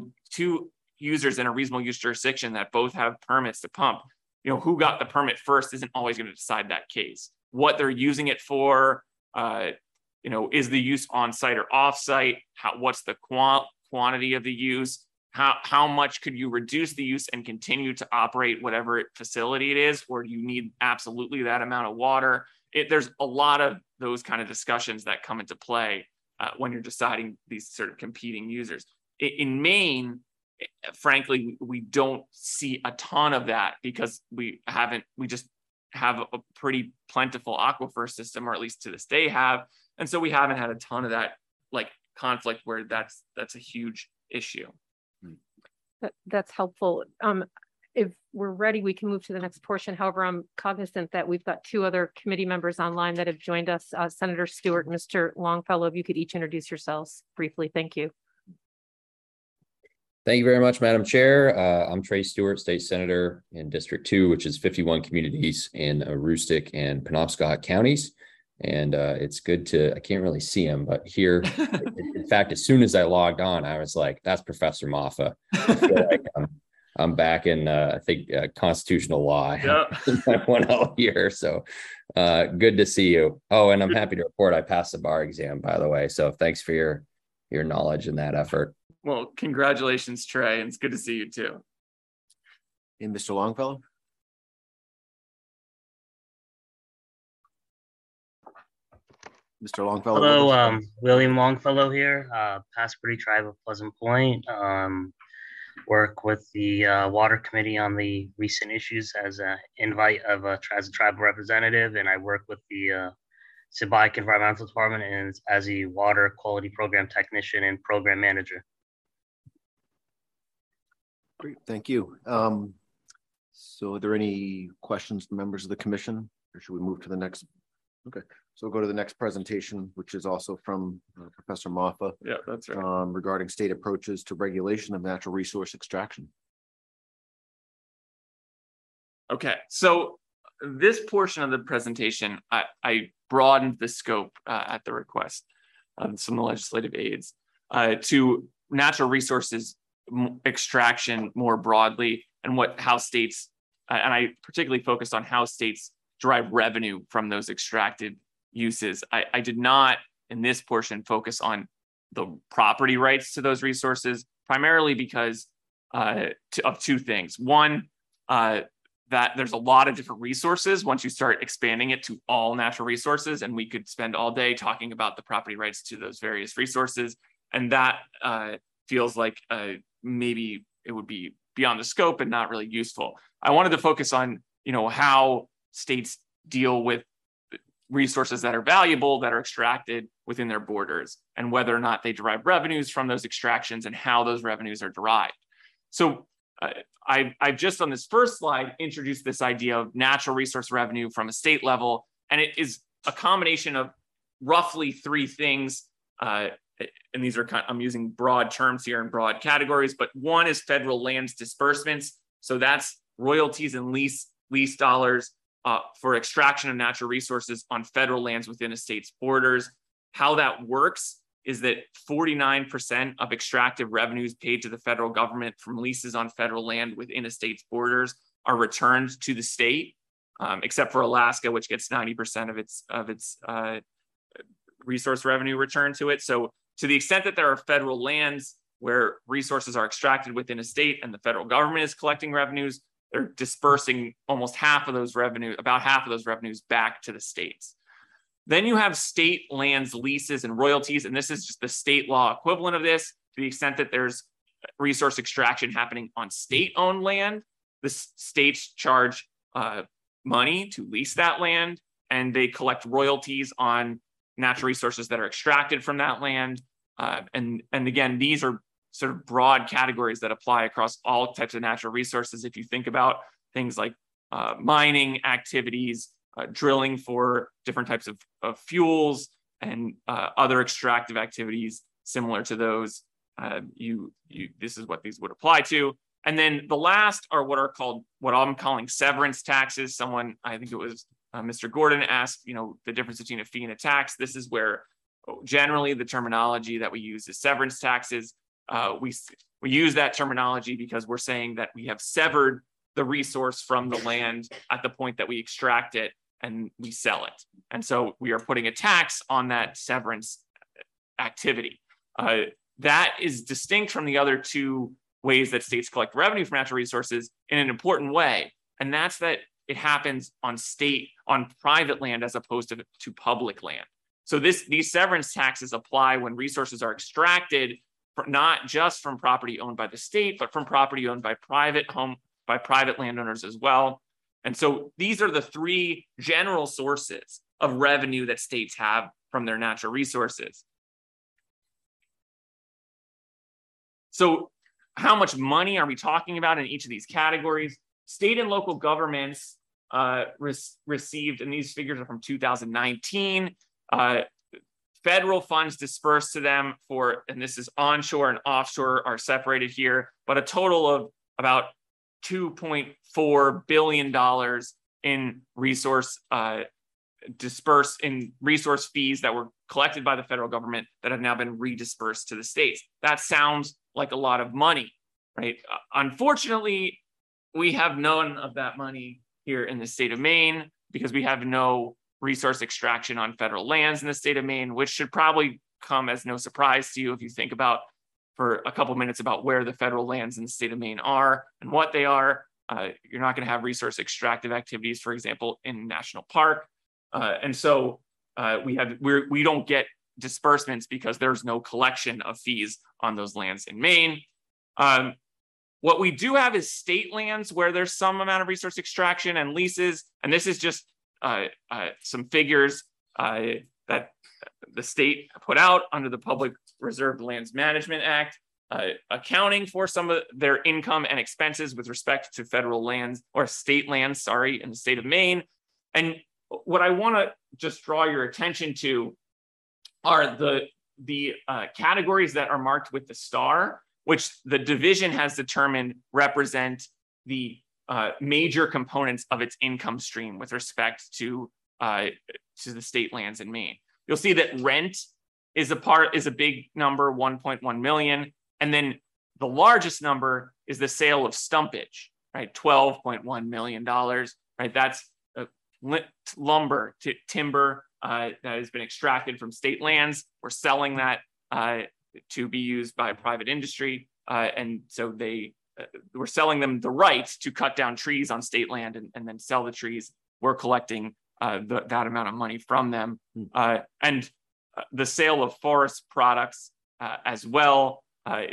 users in a reasonable use jurisdiction that both have permits to pump, you know, who got the permit first isn't always going to decide that case. What they're using it for, you know, is the use on site or off site? What's the quantity of the use? How much could you reduce the use and continue to operate whatever facility it is, or do you need absolutely that amount of water? There's a lot of those kind of discussions that come into play when you're deciding these sort of competing users. In Maine, frankly, we don't see a ton of that, because we just have a pretty plentiful aquifer system, or at least to this day have. And so we haven't had a ton of that like conflict where that's a huge issue. That's helpful. If we're ready, we can move to the next portion. However, I'm cognizant that we've got two other committee members online that have joined us, Senator Stewart and Mr. Longfellow. If you could each introduce yourselves briefly. Thank you. Thank you very much, Madam Chair. I'm Trey Stewart, State Senator in District 2, which is 51 communities in Aroostook and Penobscot counties. And it's good I can't really see him, but here, in fact, as soon as I logged on, I was like, that's Professor Maffa. I feel like I'm back in, I think, constitutional law. Yep. I went out here. So good to see you. Oh, and I'm happy to report I passed the bar exam, by the way. So thanks for your knowledge in that effort. Well, congratulations, Trey. And it's good to see you too. And Mr. Longfellow? Mr. Longfellow. Hello, William Longfellow here, Passepartout Tribe of Pleasant Point. Work with the Water Committee on the recent issues as an invite of as a tribal representative, and I work with the Sibike Environmental Department and as a water quality program technician and program manager. Great, thank you. So are there any questions from members of the commission, or should we move to the next? Okay, so we'll go to the next presentation, which is also from Professor Maffa. Yeah, that's right. Regarding state approaches to regulation of natural resource extraction. Okay, so this portion of the presentation, I broadened the scope at the request of some legislative aides to natural resources extraction more broadly, and how states, and I particularly focused on how states derive revenue from those extracted uses. I did not, in this portion, focus on the property rights to those resources, primarily because of two things. One, that there's a lot of different resources once you start expanding it to all natural resources, and we could spend all day talking about the property rights to those various resources. And that feels like maybe it would be beyond the scope and not really useful. I wanted to focus on, how states deal with resources that are valuable, that are extracted within their borders, and whether or not they derive revenues from those extractions and how those revenues are derived. So I've just on this first slide introduced this idea of natural resource revenue from a state level, and it is a combination of roughly three things. And these are I'm using broad terms here and broad categories, but one is federal lands disbursements. So that's royalties and lease dollars for extraction of natural resources on federal lands within a state's borders. How that works is that 49% of extractive revenues paid to the federal government from leases on federal land within a state's borders are returned to the state, except for Alaska, which gets 90% of its resource revenue returned to it. So to the extent that there are federal lands where resources are extracted within a state and the federal government is collecting revenues, they're dispersing almost half of those revenue, about half of those revenues back to the states. Then you have state lands, leases, and royalties, and this is just the state law equivalent of this. To the extent that there's resource extraction happening on state-owned land, the states charge money to lease that land, and they collect royalties on natural resources that are extracted from that land. And again, these are sort of broad categories that apply across all types of natural resources. If you think about things like mining activities, drilling for different types of fuels, and other extractive activities similar to those, this is what these would apply to. And then the last are what I'm calling severance taxes. Someone, I think it was Mr. Gordon, asked, the difference between a fee and a tax. This is where generally the terminology that we use is severance taxes. We use that terminology because we're saying that we have severed the resource from the land at the point that we extract it and we sell it. And so we are putting a tax on that severance activity. That is distinct from the other two ways that states collect revenue from natural resources in an important way. And that's that it happens on private land as opposed to public land. So these severance taxes apply when resources are extracted, not just from property owned by the state, but from property owned by private landowners as well. And so these are the three general sources of revenue that states have from their natural resources. So how much money are we talking about in each of these categories? State and local governments received, and these figures are from 2019, federal funds dispersed to them and this is onshore and offshore are separated here, but a total of about $2.4 billion in resource dispersed in resource fees that were collected by the federal government that have now been redispersed to the states. That sounds like a lot of money, right? Unfortunately, we have none of that money here in the state of Maine because we have no resource extraction on federal lands in the state of Maine, which should probably come as no surprise to you if you think about for a couple minutes about where the federal lands in the state of Maine are and what they are. You're not going to have resource extractive activities, for example, in national park. And so we don't get disbursements because there's no collection of fees on those lands in Maine. What we do have is state lands where there's some amount of resource extraction and leases. And this is just some figures that the state put out under the Public Reserved Lands Management Act, accounting for some of their income and expenses with respect to federal lands or state lands, sorry, in the state of Maine. And what I want to just draw your attention to are the categories that are marked with the star, which the division has determined represent the major components of its income stream with respect to the state lands in Maine. You'll see that rent is a big number, 1.1 million. And then the largest number is the sale of stumpage, right? $12.1 million, right? That's lumber, timber that has been extracted from state lands. We're selling that to be used by private industry. And so we're selling them the right to cut down trees on state land and then sell the trees. We're collecting that amount of money from them. And the sale of forest products as well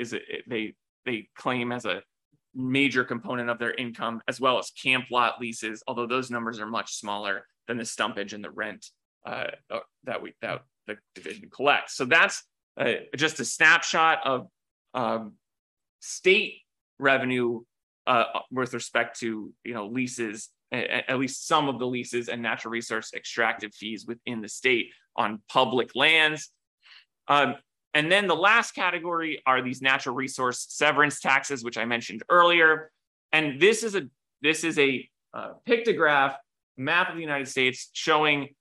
they claim as a major component of their income, as well as camp lot leases, although those numbers are much smaller than the stumpage and the rent that the division collects. So that's just a snapshot of state revenue with respect to leases, at least some of the leases and natural resource extractive fees within the state on public lands. And then the last category are these natural resource severance taxes, which I mentioned earlier. And this is a pictograph map of the United States showing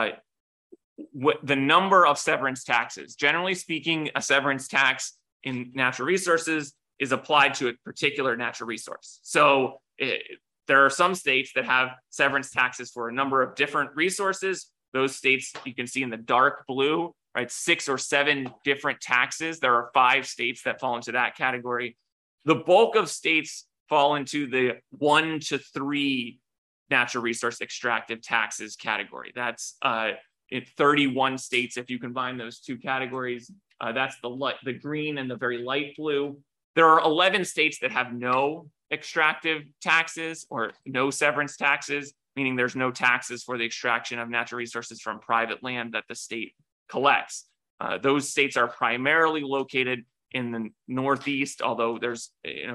what the number of severance taxes. Generally speaking, a severance tax in natural resources is applied to a particular natural resource. So there are some states that have severance taxes for a number of different resources. Those states you can see in the dark blue, right? 6 or 7 different taxes. There are 5 states that fall into that category. The bulk of states fall into the 1 to 3 natural resource extractive taxes category. That's in 31 states if you combine those two categories. That's the green and the very light blue. There are 11 states that have no extractive taxes or no severance taxes, meaning there's no taxes for the extraction of natural resources from private land that the state collects. Those states are primarily located in the Northeast, although there's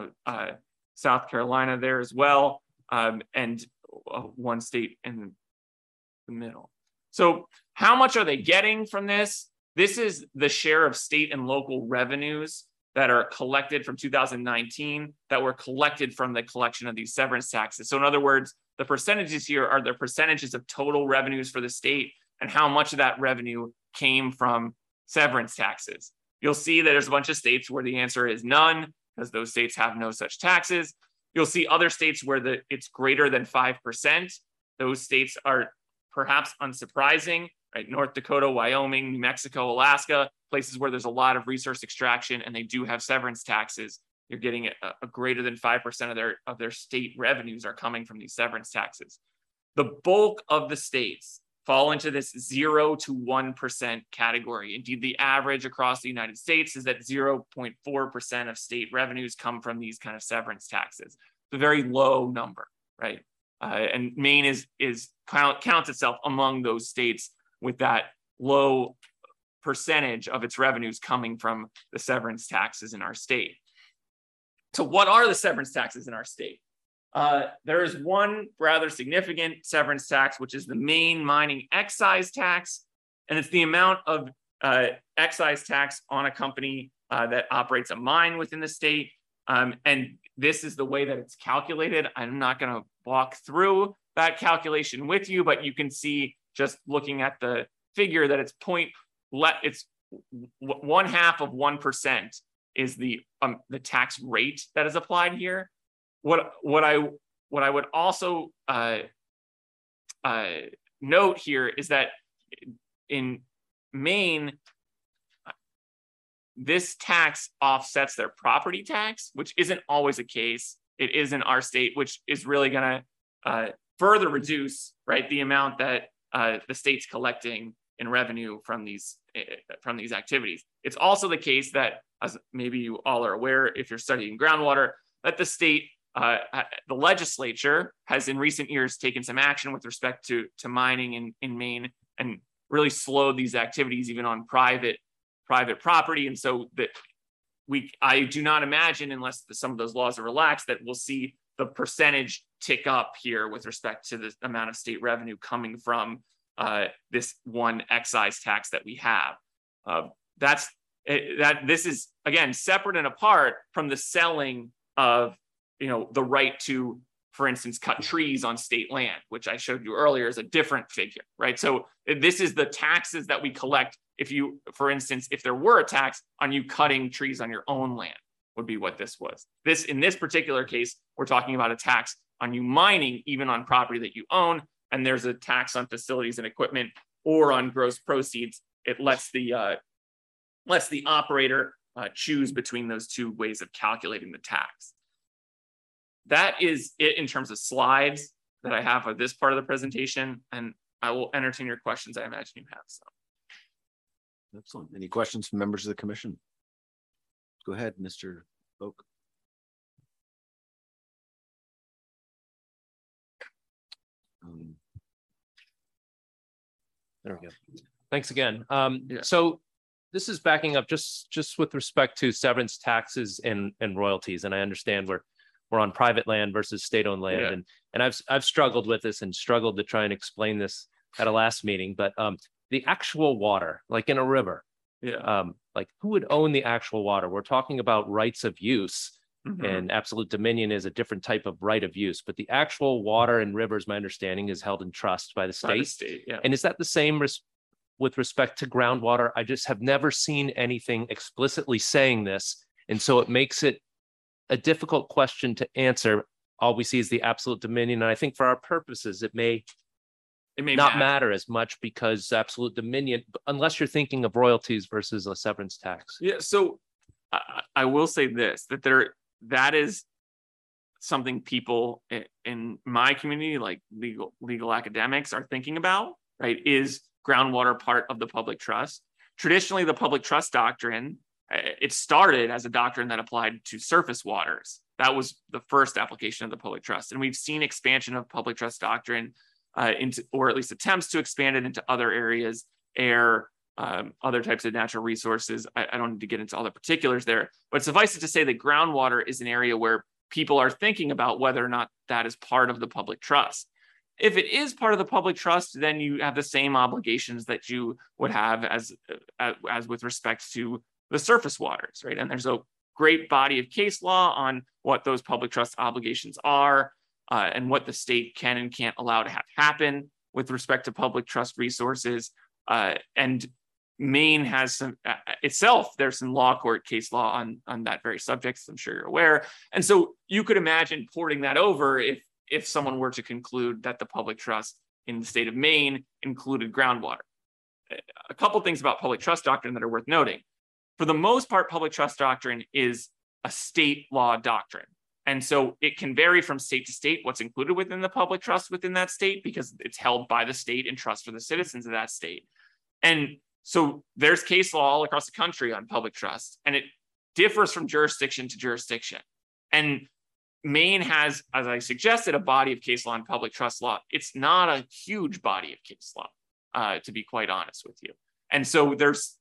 South Carolina there as well, and one state in the middle. So how much are they getting from this? This is the share of state and local revenues that are collected from 2019 that were collected from the collection of these severance taxes. So in other words, the percentages here are the percentages of total revenues for the state and how much of that revenue came from severance taxes. You'll see that there's a bunch of states where the answer is none, because those states have no such taxes. You'll see other states where it's greater than 5%. Those states are perhaps unsurprising, right? North Dakota, Wyoming, New Mexico, Alaska, places where there's a lot of resource extraction and they do have severance taxes. You're getting a greater than 5% of their state revenues are coming from these severance taxes. The bulk of the states fall into this 0 to 1% category. Indeed, the average across the United States is that 0.4% of state revenues come from these kind of severance taxes. It's a very low number, right? And Maine counts itself among those states with that low percentage of its revenues coming from the severance taxes in our state. So what are the severance taxes in our state? There is one rather significant severance tax, which is the Maine mining excise tax. And it's the amount of excise tax on a company that operates a mine within the state. And this is the way that it's calculated. I'm not going to walk through that calculation with you, but you can see just looking at the figure that it's 1/2 of 1% is the tax rate that is applied here. What I would also note here is that in Maine, this tax offsets their property tax, which isn't always the case. It is in our state, which is really going to further reduce, right, the amount that the state's collecting in revenue from these activities. It's also the case that, as maybe you all are aware, if you're studying groundwater, that the state, the legislature has in recent years taken some action with respect to mining in Maine and really slowed these activities even on private property. And so that I do not imagine, unless some of those laws are relaxed, that we'll see the percentage tick up here with respect to the amount of state revenue coming from this one excise tax that we have. This is, again, separate and apart from the selling of, the right to, for instance, cut trees on state land, which I showed you earlier is a different figure, right? So this is the taxes that we collect. If you, for instance, if there were a tax on you cutting trees on your own land, would be what this was. In this particular case, we're talking about a tax on you mining, even on property that you own, and there's a tax on facilities and equipment or on gross proceeds. It lets the operator choose between those two ways of calculating the tax. That is it in terms of slides that I have of this part of the presentation, and I will entertain your questions. I imagine you have some. Excellent. Any questions from members of the commission? Go ahead, Mr. Oak. There we go. Thanks again. So this is backing up just with respect to severance taxes and royalties, and I understand we're on private land versus state-owned land, and I've struggled with this and struggled to try and explain this at a last meeting, but the actual water, like in a river, like who would own the actual water? We're talking about rights of use, and absolute dominion is a different type of right of use, but the actual water in rivers, my understanding, is held in trust by the state. And is that the same with respect to groundwater? I just have never seen anything explicitly saying this, and so it makes it a difficult question to answer. All we see is the absolute dominion, and I think for our purposes, it may not matter as much, because absolute dominion, unless you're thinking of royalties versus a severance tax. Yeah, so I will say this, that is something people in my community, like legal academics, are thinking about, right? Is groundwater part of the public trust? Traditionally, the public trust doctrine, it started as a doctrine that applied to surface waters. That was the first application of the public trust. And we've seen expansion of public trust doctrine into, or at least attempts to expand it into other areas, air, other types of natural resources. I don't need to get into all the particulars there, but suffice it to say that groundwater is an area where people are thinking about whether or not that is part of the public trust. If it is part of the public trust, then you have the same obligations that you would have as with respect to the surface waters, right? And there's a great body of case law on what those public trust obligations are, and what the state can and can't allow to have happen with respect to public trust resources. And Maine has some itself, there's some law court case law on that very subject, as I'm sure you're aware. And so you could imagine porting that over if someone were to conclude that the public trust in the state of Maine included groundwater. A couple things about public trust doctrine that are worth noting. For the most part, public trust doctrine is a state law doctrine. And so it can vary from state to state what's included within the public trust within that state, because it's held by the state in trust for the citizens of that state. And so there's case law all across the country on public trust, and it differs from jurisdiction to jurisdiction. And Maine has, as I suggested, a body of case law on public trust law. It's not a huge body of case law, to be quite honest with you. And so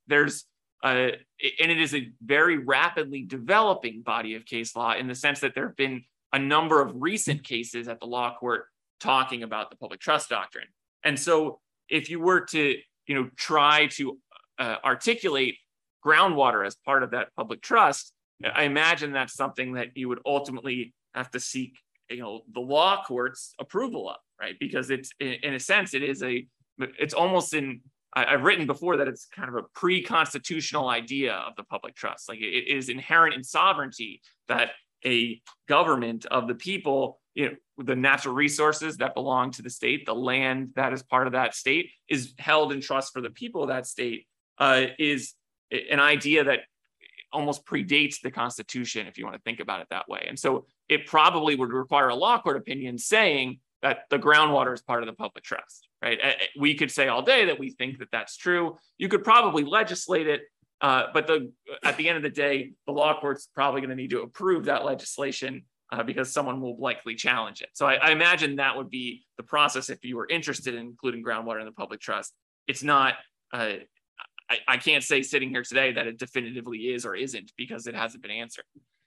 and it is a very rapidly developing body of case law, in the sense that there have been a number of recent cases at the law court talking about the public trust doctrine. And so if you were to, try to articulate groundwater as part of that public trust, I imagine that's something that you would ultimately have to seek, the law court's approval of, right? Because it's, in a sense, it's almost I've written before that it's kind of a pre-constitutional idea of the public trust. Like, it is inherent in sovereignty that a government of the people, the natural resources that belong to the state, the land that is part of that state, is held in trust for the people of that state, is an idea that almost predates the Constitution, if you want to think about it that way. And so it probably would require a law court opinion saying that the groundwater is part of the public trust, right? We could say all day that we think that that's true. You could probably legislate it, but at the end of the day, the law court's probably going to need to approve that legislation because someone will likely challenge it. So I imagine that would be the process if you were interested in including groundwater in the public trust. It's not, I can't say sitting here today that it definitively is or isn't because it hasn't been answered.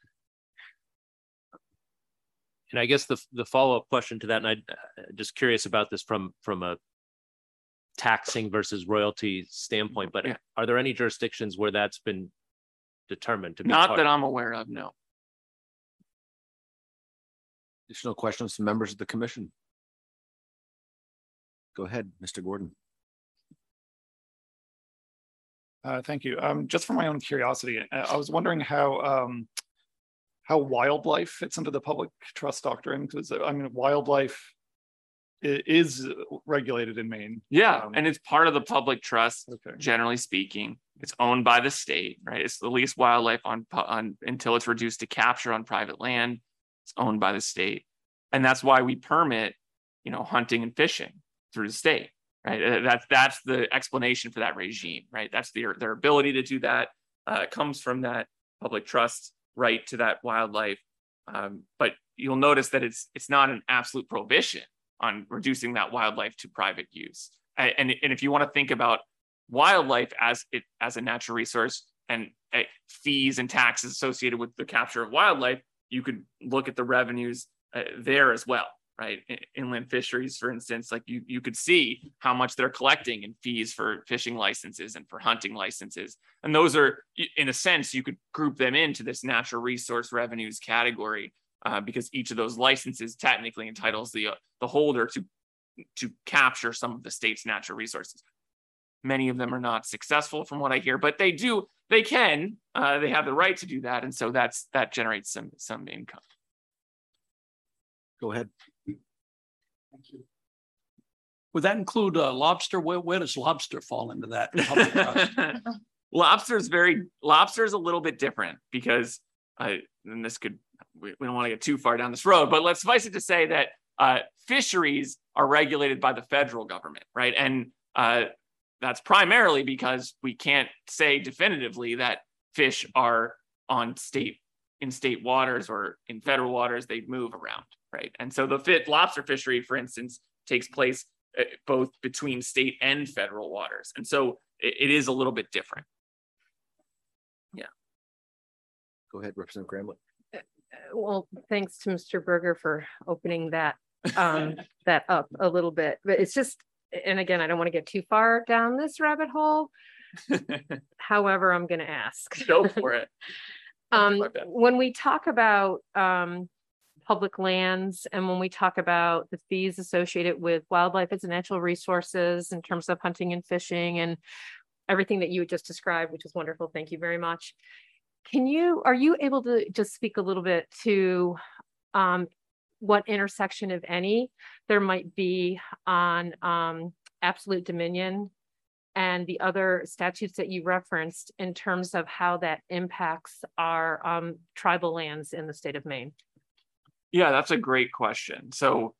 And I guess the follow-up question to that, and I'm just curious about this from a taxing versus royalty standpoint, but are there any jurisdictions where that's been determined to be Not that I'm aware of, no. Additional questions from members of the commission? Go ahead, Mr. Gordon. Thank you. Just for my own curiosity, I was wondering how wildlife fits into the public trust doctrine, because I mean, wildlife is regulated in Maine. Yeah, and it's part of the public trust, generally speaking. It's owned by the state, right? It's the least wildlife on until it's reduced to capture on private land. It's owned by the state. And that's why we permit, hunting and fishing through the state, right? That's the explanation for that regime, right? That's their ability to do that. Comes from that public trust right to that wildlife. But you'll notice that it's not an absolute prohibition on reducing that wildlife to private use. And if you want to think about wildlife as a natural resource and fees and taxes associated with the capture of wildlife, you could look at the revenues there as well, right? Inland fisheries, for instance, like you could see how much they're collecting in fees for fishing licenses and for hunting licenses. And those are, in a sense, you could group them into this natural resource revenues category because each of those licenses technically entitles the holder to capture some of the state's natural resources. Many of them are not successful from what I hear, but they can, they have the right to do that. And so that generates some income. Go ahead. Thank you. Would that include lobster? Where does lobster fall into that? Lobster is a little bit different because we don't want to get too far down this road, but let's suffice it to say that fisheries are regulated by the federal government, right? And that's primarily because we can't say definitively that fish are in state waters or in federal waters. They move around, right? And so the lobster fishery, for instance, takes place both between state and federal waters. And so it is a little bit different. Yeah. Go ahead, Representative Gramlich. Well, thanks to Mr. Berger for opening that that up a little bit, but it's just, and again, I don't want to get too far down this rabbit hole. However, I'm going to ask. Go for it. When we talk about public lands and when we talk about the fees associated with wildlife as natural resources in terms of hunting and fishing and everything that you just described, which is wonderful. Thank you very much. Are you able to just speak a little bit to what intersection, if any, there might be on absolute dominion and the other statutes that you referenced in terms of how that impacts our tribal lands in the state of Maine? Yeah, that's a great question. So,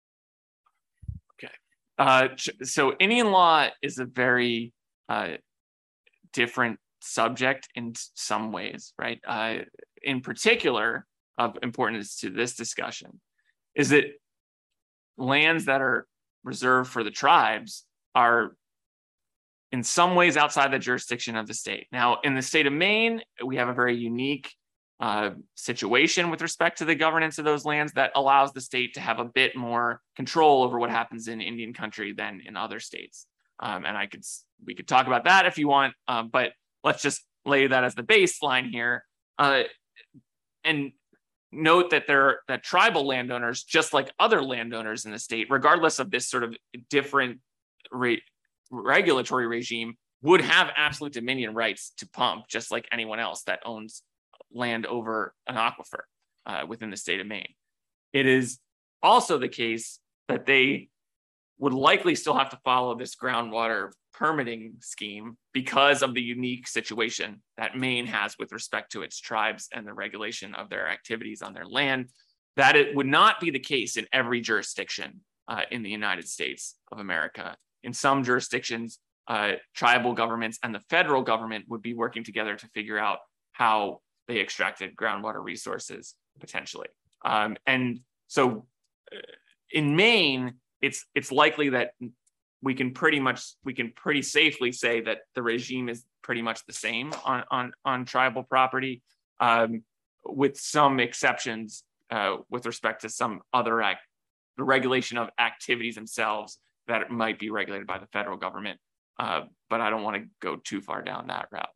okay. So Indian law is a very different subject in some ways, right? In particular, of importance to this discussion is that lands that are reserved for the tribes are in some ways outside the jurisdiction of the state. Now, in the state of Maine, we have a very unique situation with respect to the governance of those lands that allows the state to have a bit more control over what happens in Indian country than in other states. And we could talk about that if you want, but let's just lay that as the baseline here. And note that that tribal landowners, just like other landowners in the state, regardless of this sort of different regulatory regime, would have absolute dominion rights to pump, just like anyone else that owns land over an aquifer within the state of Maine. It is also the case that they would likely still have to follow this groundwater permitting scheme because of the unique situation that Maine has with respect to its tribes and the regulation of their activities on their land. That it would not be the case in every jurisdiction in the United States of America. In some jurisdictions, tribal governments and the federal government would be working together to figure out how they extracted groundwater resources potentially. And so in Maine, it's likely that we can pretty safely say that the regime is pretty much the same on tribal property, with some exceptions with respect to some other the regulation of activities themselves that might be regulated by the federal government. But I don't want to go too far down that route.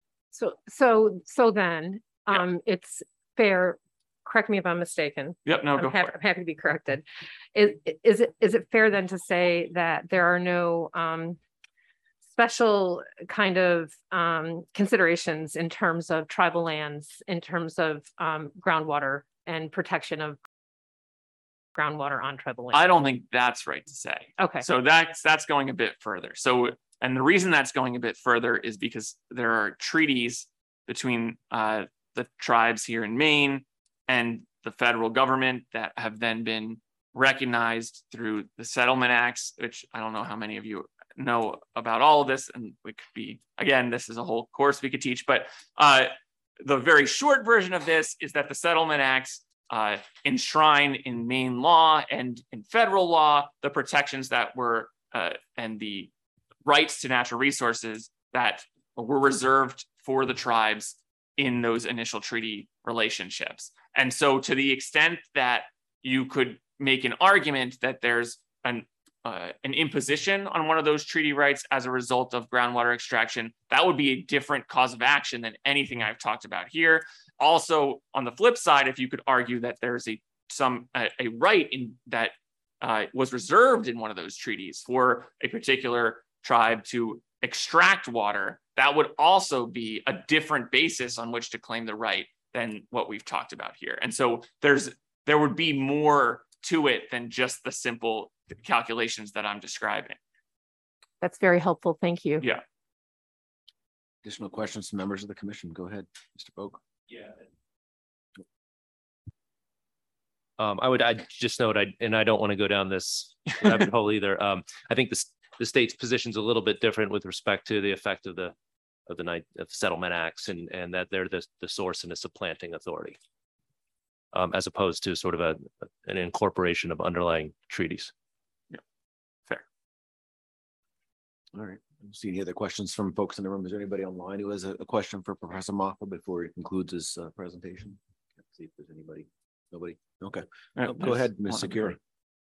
So then, it's fair. Correct me if I'm mistaken. Yep, no, I'm happy to be corrected. Is it fair then to say that there are no special kind of considerations in terms of tribal lands, in terms of groundwater and protection of groundwater on tribal land? I don't think that's right to say. Okay. So that's going a bit further. So, and the reason that's going a bit further is because there are treaties between the tribes here in Maine and the federal government that have then been recognized through the settlement acts, which I don't know how many of you know about all of this, and we could be, again, this is a whole course we could teach, but the very short version of this is that the settlement acts enshrine in Maine law and in federal law the protections that were and the rights to natural resources that were reserved for the tribes in those initial treaty relationships. And so to the extent that you could make an argument that there's an imposition on one of those treaty rights as a result of groundwater extraction, that would be a different cause of action than anything I've talked about here. Also, on the flip side, if you could argue that there's a right in that was reserved in one of those treaties for a particular tribe to extract water, that would also be a different basis on which to claim the right than what we've talked about here. And so there would be more to it than just the simple calculations that I'm describing. That's very helpful. Thank you. Yeah. Additional questions from members of the commission? Go ahead, Mr. Bogue. Yeah. I'd just note, and I don't want to go down this rabbit hole either. I think the state's position is a little bit different with respect to the effect of the settlement acts, and that they're the source and the supplanting authority, as opposed to sort of an incorporation of underlying treaties. Yeah, fair. All right. I don't see any other questions from folks in the room. Is there anybody online who has a question for Professor Moffa before he concludes his presentation? Let's see if there's anybody. Nobody. Okay. Go ahead, Ms. Secure.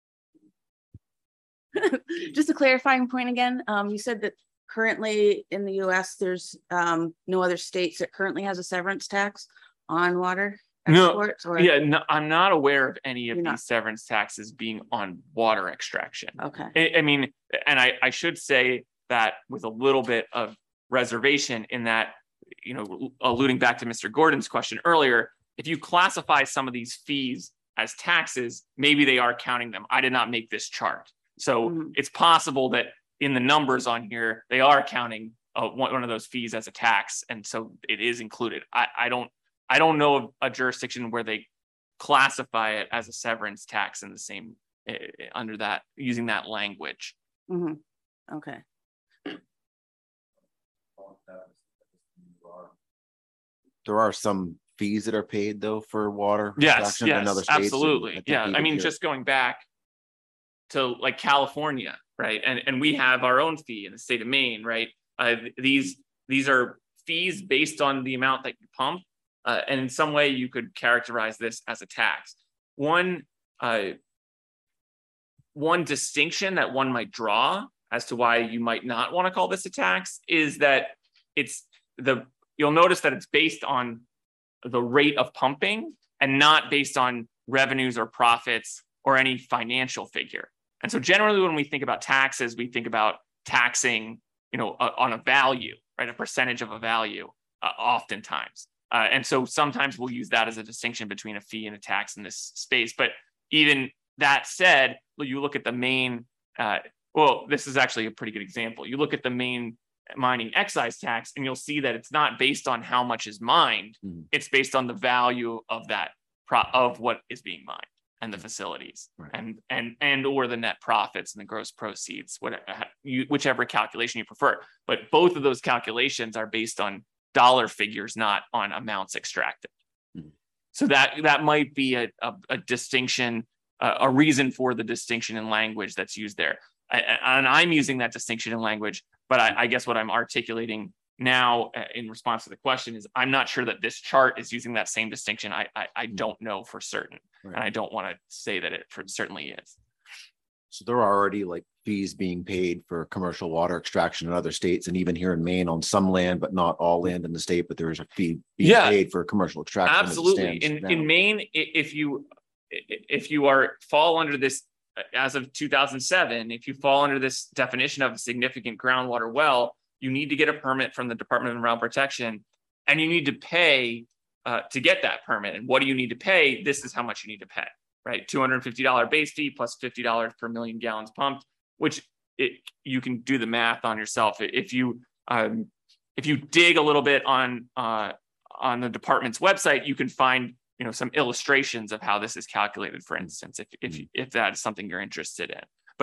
Just a clarifying point again. You said that currently in the US, there's no other states that currently has a severance tax on water exports? No, no, I'm not aware of any of these severance taxes being on water extraction. Okay. I mean, and I should say that with a little bit of reservation in that, you know, alluding back to Mr. Gordon's question earlier, if you classify some of these fees as taxes, maybe they are counting them. I did not make this chart. So it's possible that in the numbers on here, they are counting one of those fees as a tax. And so it is included. I don't know of a jurisdiction where they classify it as a severance tax in the same, under that, using that language. Okay. There are some fees that are paid though for water. Yes, in other states, absolutely. Yeah, I mean, just going back to like California, right? And we have our own fee in the state of Maine, right? These are fees based on the amount that you pump. And in some way you could characterize this as a tax. One distinction that one might draw as to why you might not want to call this a tax is that you'll notice that it's based on the rate of pumping and not based on revenues or profits or any financial figure. And so generally when we think about taxes, we think about taxing, you know, on a value, right? A percentage of a value, oftentimes. And so sometimes we'll use that as a distinction between a fee and a tax in this space. But even that said, you look at the Maine, well, this is actually a pretty good example. You look at the Maine mining excise tax and you'll see that it's not based on how much is mined. It's based on the value of that of what is being mined and the facilities, and or the net profits and the gross proceeds, whichever calculation you prefer. But both of those calculations are based on dollar figures, not on amounts extracted. So that might be a distinction, a reason for the distinction in language that's used there. And I'm using that distinction in language, but I guess what I'm articulating now in response to the question is I'm not sure that this chart is using that same distinction. I don't know for certain, and I don't want to say that it certainly is. So there are already like fees being paid for commercial water extraction in other states, and even here in Maine on some land, but not all land in the state, but there is a fee being paid for commercial extraction. Absolutely. In Maine, if you fall under this, as of 2007, if you fall under this definition of a significant groundwater well, you need to get a permit from the Department of Environmental Protection, and you need to pay to get that permit. And what do you need to pay? This is how much you need to pay, right? $250 base fee plus $50 per million gallons pumped, which you can do the math on yourself. If you dig a little bit on the department's website, you can find some illustrations of how this is calculated, for instance, if that is something you're interested in. But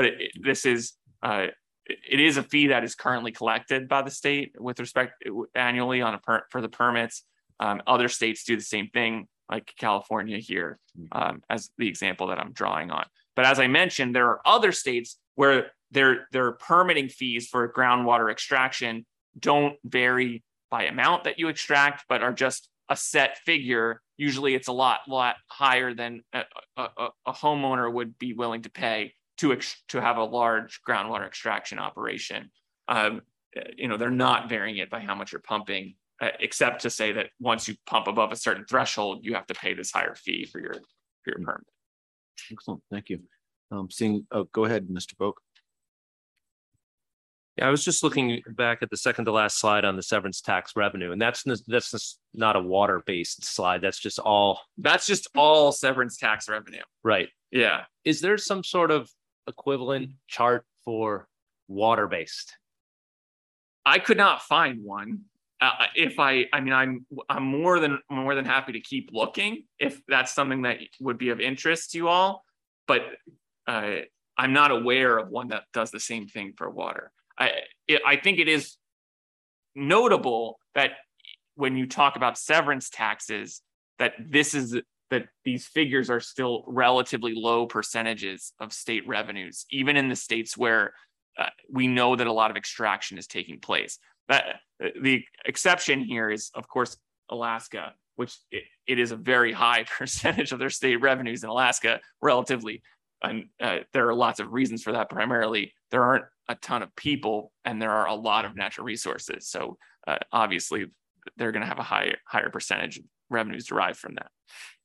it is a fee that is currently collected by the state with respect annually for the permits. Other states do the same thing, like California here, as the example that I'm drawing on. But as I mentioned, there are other states where their permitting fees for groundwater extraction don't vary by amount that you extract, but are just a set figure. Usually it's a lot higher than a homeowner would be willing to pay to have a large groundwater extraction operation. They're not varying it by how much you're pumping, except to say that once you pump above a certain threshold, you have to pay this higher fee for your permit. Excellent, thank you. Go ahead, Mr. Boak. Yeah, I was just looking back at the second to last slide on the severance tax revenue, and that's not a water-based slide. That's just all severance tax revenue. Right. Yeah. Is there some sort of equivalent chart for water-based? I could not find one. I'm more than happy to keep looking if that's something that would be of interest to you all, but I'm not aware of one that does the same thing for water. I think it is notable that when you talk about severance taxes, that these figures are still relatively low percentages of state revenues, even in the states where we know that a lot of extraction is taking place. That the exception here is, of course, Alaska, which it is a very high percentage of their state revenues in Alaska, relatively. And there are lots of reasons for that. Primarily, there aren't a ton of people, and there are a lot of natural resources. So obviously, they're going to have a higher percentage of revenues derived from that.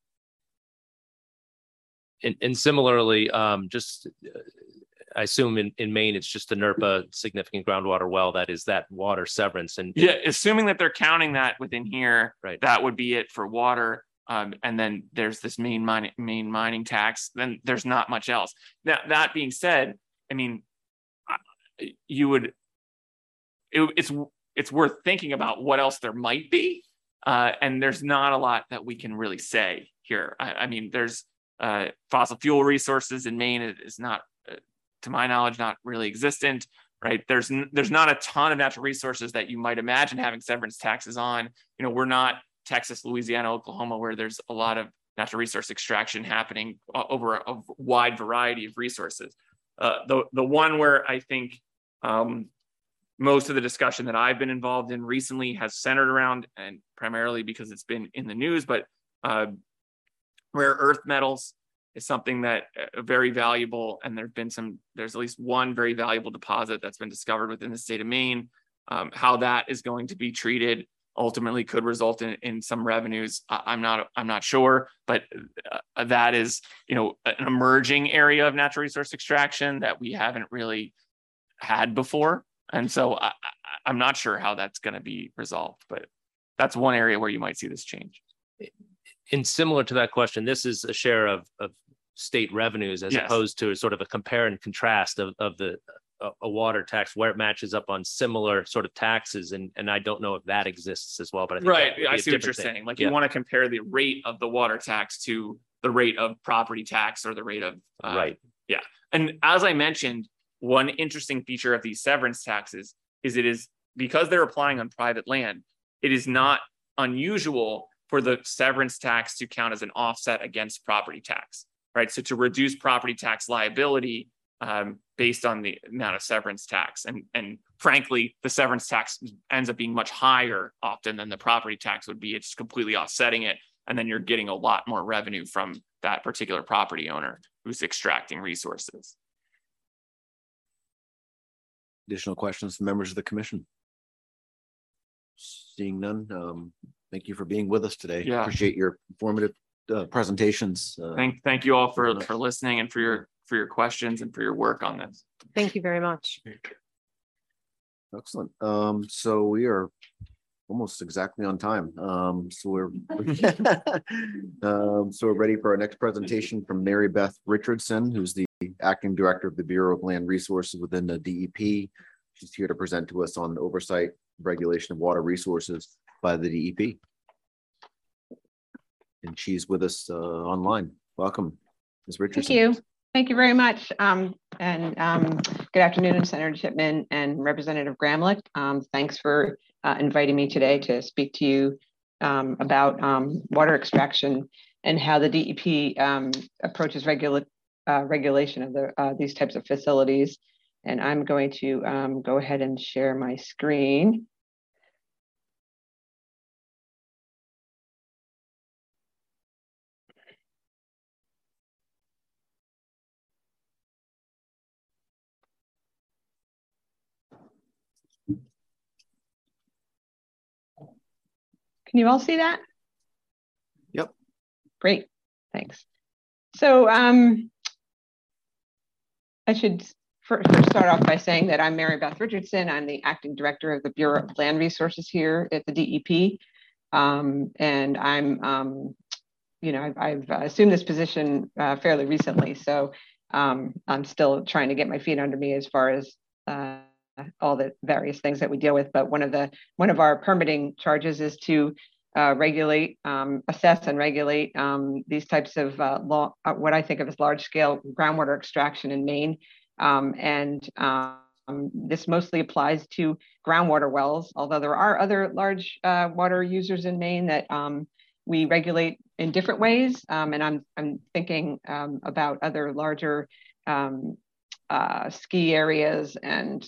And similarly, I assume in Maine, it's just the NERPA significant groundwater well that is that water severance. And yeah, assuming that they're counting that within here, right, that would be it for water. And then there's this main mining tax. Then there's not much else. Now, that being said, I mean, it's worth thinking about what else there might be. And there's not a lot that we can really say here. I mean, there's fossil fuel resources in Maine is not, to my knowledge, not really existent, right? There's not a ton of natural resources that you might imagine having severance taxes on. We're not Texas, Louisiana, Oklahoma, where there's a lot of natural resource extraction happening over a wide variety of resources. The one where I think most of the discussion that I've been involved in recently has centered around, and primarily because it's been in the news, but rare earth metals is something that very valuable, and there's at least one very valuable deposit that's been discovered within the state of Maine. How that is going to be treated ultimately could result in some revenues. I'm not sure, but that is an emerging area of natural resource extraction that we haven't really had before, and so I'm not sure how that's going to be resolved. But that's one area where you might see this change. And similar to that question, this is a share of state revenues as opposed to sort of a compare and contrast of a water tax where it matches up on similar sort of taxes. And I don't know if that exists as well, but I think right. that would be I a see what you're different thing. saying. Like Yeah. you want to compare the rate of the water tax to the rate of property tax or the rate of Right. Yeah. And as I mentioned, one interesting feature of these severance taxes is it is because they're applying on private land, it is not unusual for the severance tax to count as an offset against property tax, right? So to reduce property tax liability based on the amount of severance tax. And frankly, the severance tax ends up being much higher often than the property tax would be. It's completely offsetting it. And then you're getting a lot more revenue from that particular property owner who's extracting resources. Additional questions from members of the commission? Seeing none, thank you for being with us today. Yeah. Appreciate your informative presentations. Thank you all for listening and for your questions and for your work on this. Thank you very much. Excellent. So we are almost exactly on time. So we're ready for our next presentation from Mary Beth Richardson, who's the Acting Director of the Bureau of Land Resources within the DEP. She's here to present to us on oversight, regulation of water resources by the DEP. And she's with us online. Welcome, Ms. Richardson. Thank you. Thank you very much. Good afternoon, Senator Chipman and Representative Gramlich. Thanks for inviting me today to speak to you about water extraction and how the DEP approaches regulation of these types of facilities. And I'm going to go ahead and share my screen. Can you all see that? Yep. Great, thanks. So I should first start off by saying that I'm Mary Beth Richardson. I'm the Acting Director of the Bureau of Land Resources here at the DEP. And I'm, I've assumed this position fairly recently. So I'm still trying to get my feet under me as far as all the various things that we deal with. But one of our permitting charges is to regulate, assess and regulate these types of what I think of as large scale groundwater extraction in Maine. This mostly applies to groundwater wells, although there are other large water users in Maine that we regulate in different ways. And I'm thinking about other larger ski areas and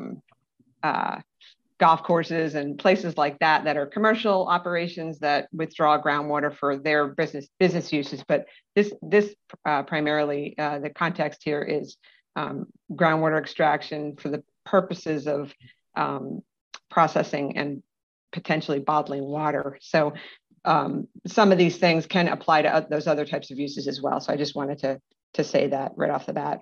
golf courses and places like that that are commercial operations that withdraw groundwater for their business uses. But this primarily the context here is groundwater extraction for the purposes of processing and potentially bottling water. So some of these things can apply to those other types of uses as well. So I just wanted to say that right off the bat.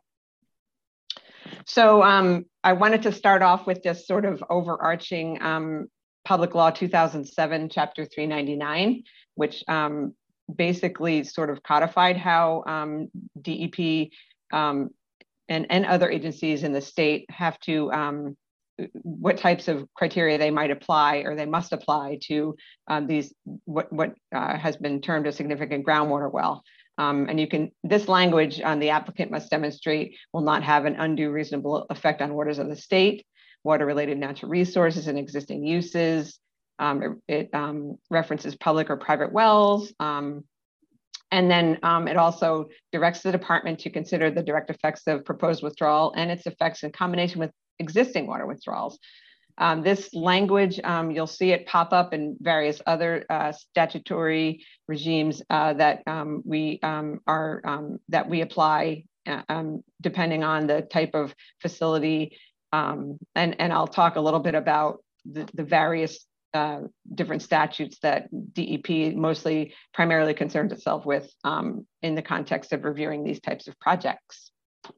So I wanted to start off with this sort of overarching Public Law 2007, Chapter 399, which basically sort of codified how DEP and other agencies in the state have to, what types of criteria they might apply or they must apply to what has been termed a significant groundwater well. And this language on the applicant must demonstrate will not have an undue reasonable effect on waters of the state, water-related natural resources and existing uses. It references public or private wells. And then it also directs the department to consider the direct effects of proposed withdrawal and its effects in combination with existing water withdrawals. This language, you'll see it pop up in various other statutory regimes that we apply depending on the type of facility. And I'll talk a little bit about the various different statutes that DEP primarily concerns itself with in the context of reviewing these types of projects.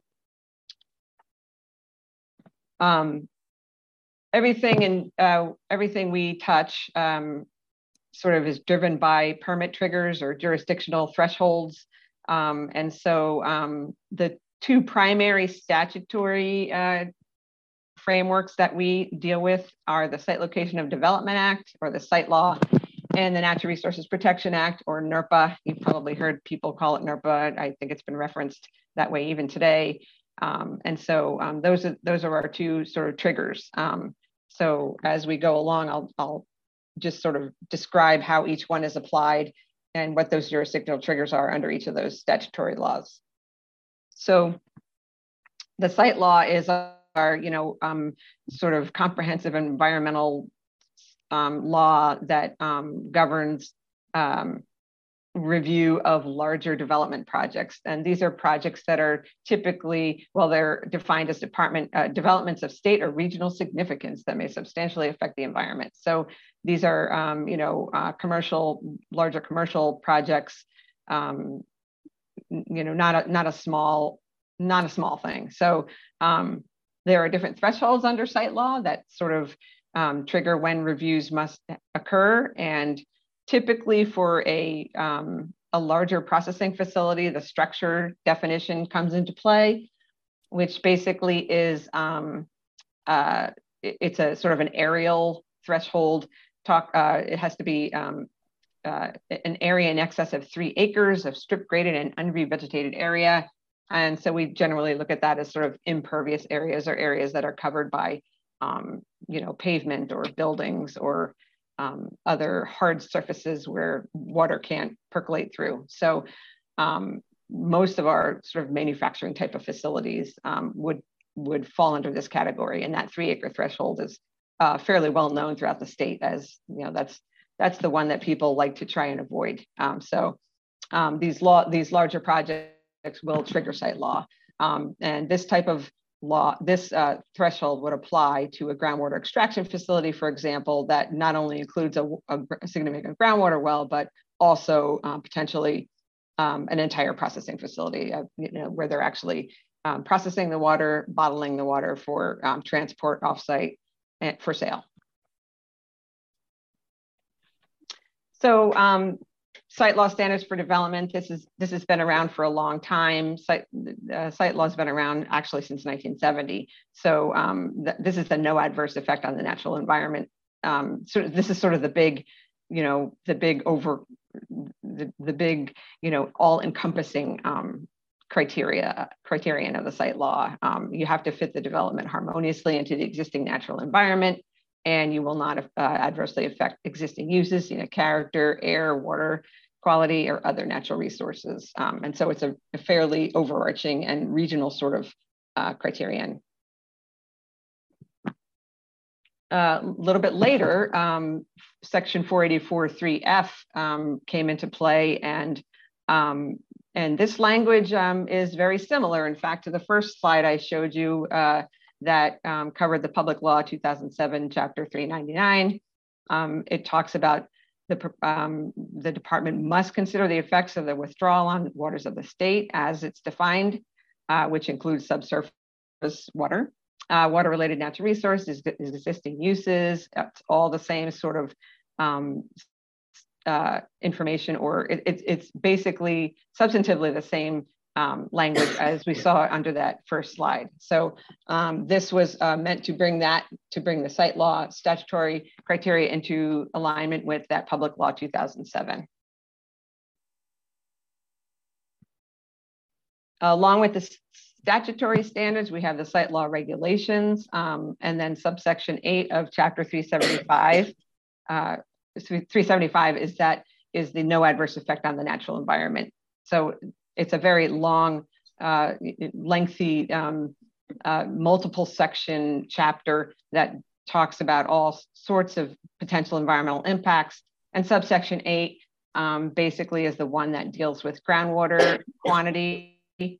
Everything we touch sort of is driven by permit triggers or jurisdictional thresholds. And so the two primary statutory frameworks that we deal with are the Site Location of Development Act, or the Site Law, and the Natural Resources Protection Act, or NERPA. You've probably heard people call it NERPA. I think it's been referenced that way even today. And so those are our two sort of triggers. So as we go along, I'll just sort of describe how each one is applied and what those jurisdictional triggers are under each of those statutory laws. So the site law is our, sort of comprehensive environmental law that governs review of larger development projects. And these are projects that are typically, well, they're defined as developments of state or regional significance that may substantially affect the environment. So these are, larger commercial projects, not a small thing. So there are different thresholds under site law that sort of trigger when reviews must occur. And typically for a larger processing facility, the structure definition comes into play, which basically is, it's a sort of an aerial threshold. It has to be an area in excess of 3 acres of strip graded and unrevegetated area. And so we generally look at that as sort of impervious areas, or areas that are covered by, pavement or buildings or other hard surfaces where water can't percolate through. So most of our sort of manufacturing type of facilities would fall under this category, and that 3 acre threshold is fairly well known throughout the state, as that's the one that people like to try and avoid. These larger projects will trigger site law, and this type of law, this threshold would apply to a groundwater extraction facility, for example, that not only includes a significant groundwater well, but also potentially an entire processing facility, where they're actually processing the water, bottling the water for transport offsite and for sale. So site law standards for development. This has been around for a long time. Site law has been around actually since 1970. So this is the no adverse effect on the natural environment. So this is sort of the big, all-encompassing criterion of the site law. You have to fit the development harmoniously into the existing natural environment, and you will not adversely affect existing uses, character, air, water quality, or other natural resources. And so it's a fairly overarching and regional sort of criterion. A little bit later, Section 484.3F came into play, and this language is very similar, in fact, to the first slide I showed you that covered the Public Law 2007, Chapter 399. It talks about the department must consider the effects of the withdrawal on waters of the state as it's defined, which includes subsurface water, water-related natural resources, existing uses. It's all the same sort of information, or it's basically substantively the same language as we saw under that first slide. So this was meant to bring the site law statutory criteria into alignment with that Public Law 2007. Along with the statutory standards, we have the site law regulations, and then subsection 8 of Chapter 375. 375 is the no adverse effect on the natural environment. So it's a very long, lengthy, multiple section chapter that talks about all sorts of potential environmental impacts. And subsection 8 basically is the one that deals with groundwater quantity.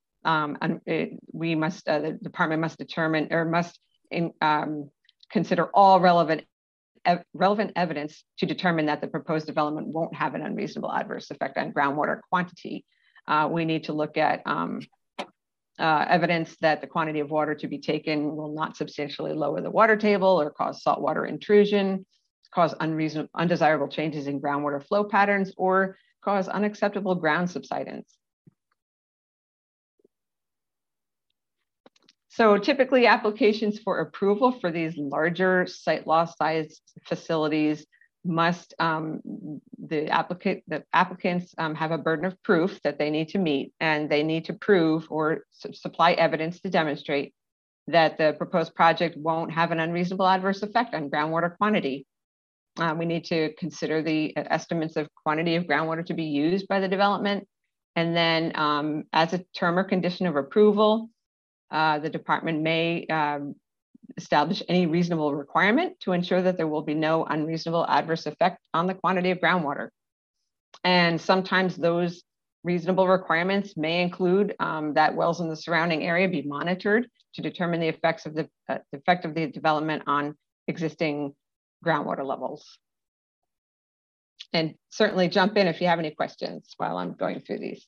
The department must determine, or must consider all relevant evidence to determine that the proposed development won't have an unreasonable adverse effect on groundwater quantity. We need to look at evidence that the quantity of water to be taken will not substantially lower the water table or cause saltwater intrusion, cause undesirable changes in groundwater flow patterns, or cause unacceptable ground subsidence. So typically applications for approval for these larger site law size facilities must, the applicants have a burden of proof that they need to meet, and they need to prove or supply evidence to demonstrate that the proposed project won't have an unreasonable adverse effect on groundwater quantity. We need to consider the estimates of quantity of groundwater to be used by the development. And then as a term or condition of approval, the department may establish any reasonable requirement to ensure that there will be no unreasonable adverse effect on the quantity of groundwater. And sometimes those reasonable requirements may include that wells in the surrounding area be monitored to determine the effects of the effect of the development on existing groundwater levels. And certainly jump in if you have any questions while I'm going through these.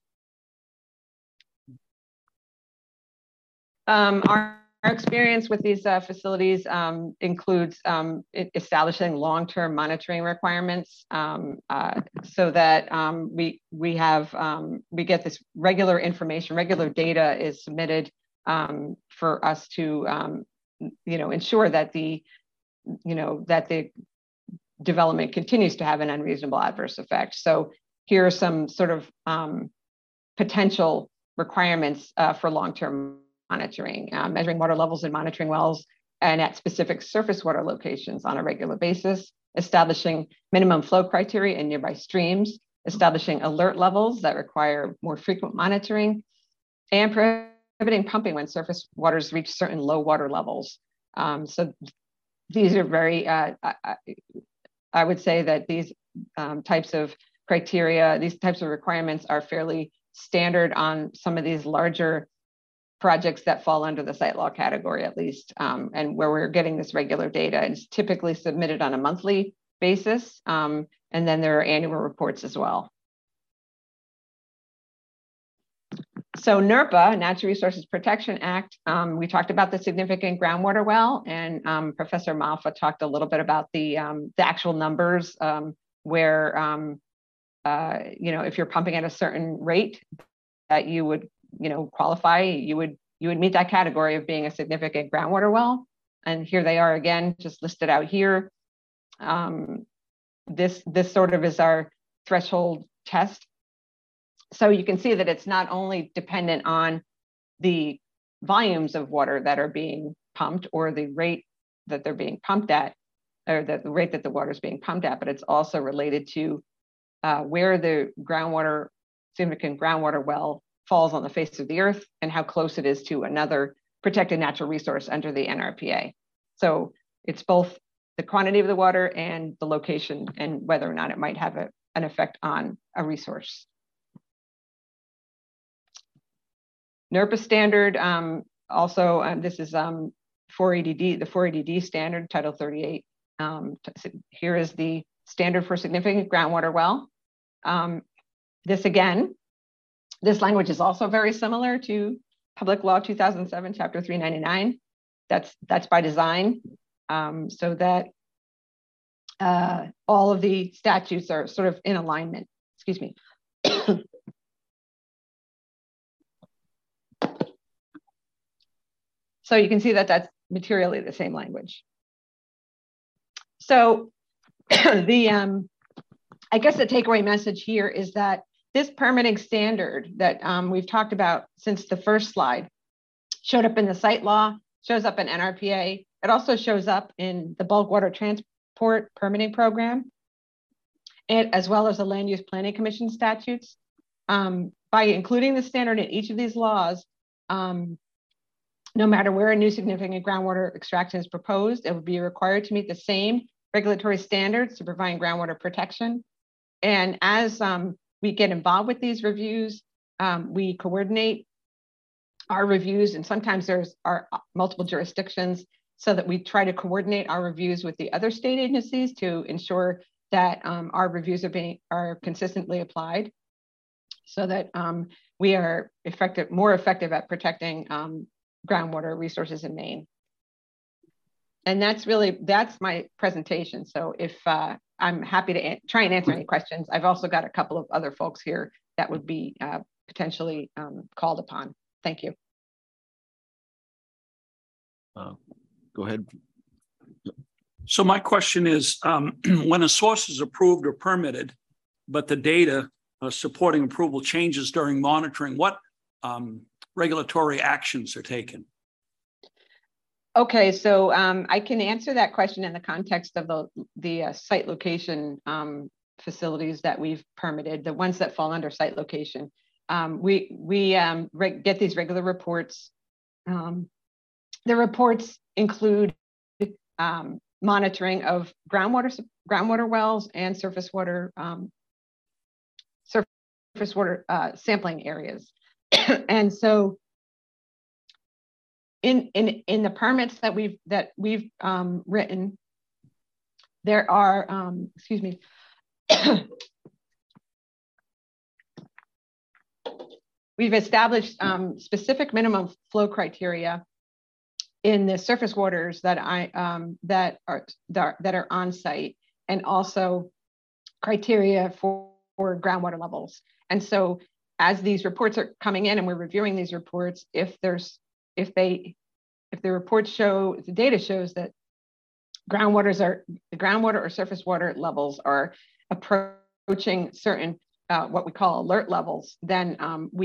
Our experience with these facilities includes establishing long-term monitoring requirements so that we get this regular information, regular data is submitted for us to ensure that the development continues to have an unreasonable adverse effect. So here are some sort of potential requirements for long-term monitoring, measuring water levels and monitoring wells and at specific surface water locations on a regular basis, establishing minimum flow criteria in nearby streams, establishing alert levels that require more frequent monitoring, and prohibiting pumping when surface waters reach certain low water levels. So these are very, I would say that these types of criteria, these types of requirements are fairly standard on some of these larger projects that fall under the site law category, at least, and where we're getting this regular data. It's typically submitted on a monthly basis, and then there are annual reports as well. So NERPA, Natural Resources Protection Act, we talked about the significant groundwater well, and Professor Malfa talked a little bit about the actual numbers where, if you're pumping at a certain rate that you would qualify, you would meet that category of being a significant groundwater well. And here they are again, just listed out here. This sort of is our threshold test. So you can see that it's not only dependent on the volumes of water that are being pumped or the rate that they're being pumped at, or the rate that the water is being pumped at, but it's also related to where the significant groundwater well falls on the face of the earth and how close it is to another protected natural resource under the NRPA. So it's both the quantity of the water and the location and whether or not it might have an effect on a resource. NERPA standard, this is 480D, the 480D standard, Title 38. Here is the standard for significant groundwater well. This language is also very similar to Public Law 2007, Chapter 399. That's by design, so that all of the statutes are sort of in alignment. Excuse me. So you can see that that's materially the same language. So I guess the takeaway message here is that this permitting standard that we've talked about since the first slide showed up in the site law, shows up in NRPA. It also shows up in the bulk water transport permitting program, as well as the Land Use Planning Commission statutes. By including the standard in each of these laws, no matter where a new significant groundwater extraction is proposed, it would be required to meet the same regulatory standards to provide groundwater protection. And as we get involved with these reviews, we coordinate our reviews, and sometimes there's multiple jurisdictions, so that we try to coordinate our reviews with the other state agencies to ensure that our reviews are consistently applied, so that we are more effective at protecting groundwater resources in Maine. And that's my presentation. So if I'm happy to try and answer any questions. I've also got a couple of other folks here that would be potentially called upon. Thank you. Go ahead. So my question is, when a source is approved or permitted, but the data supporting approval changes during monitoring, what regulatory actions are taken? Okay, so I can answer that question in the context of the site location facilities that we've permitted, the ones that fall under site location. We get these regular reports. The reports include monitoring of groundwater wells and surface water sampling areas. And so in the permits that we've written, there are excuse me. We've established specific minimum flow criteria in the surface waters that are on site, and also criteria for groundwater levels. And so, as these reports are coming in and we're reviewing these reports, if the reports show, the data shows that groundwater or surface water levels are approaching certain what we call alert levels, then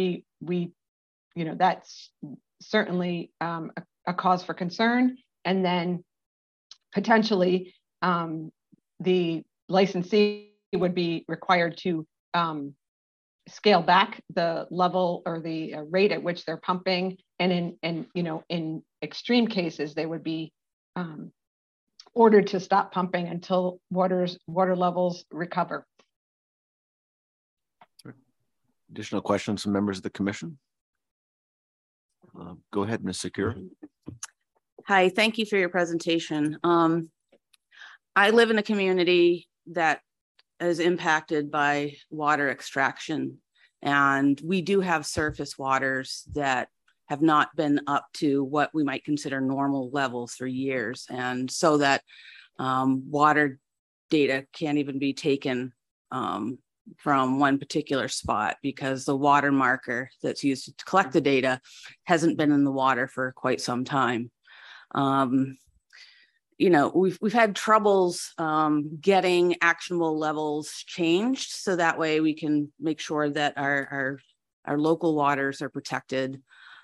that's certainly a cause for concern. And then potentially the licensee would be required to scale back the level or the rate at which they're pumping. And in extreme cases, they would be ordered to stop pumping until water levels recover. Additional questions from members of the commission? Go ahead, Ms. Secure. Hi, thank you for your presentation. I live in a community that is impacted by water extraction, and we do have surface waters that have not been up to what we might consider normal levels for years. And so that water data can't even be taken from one particular spot because the water marker that's used to collect the data hasn't been in the water for quite some time. We've had troubles getting actionable levels changed, so that way we can make sure that our local waters are protected.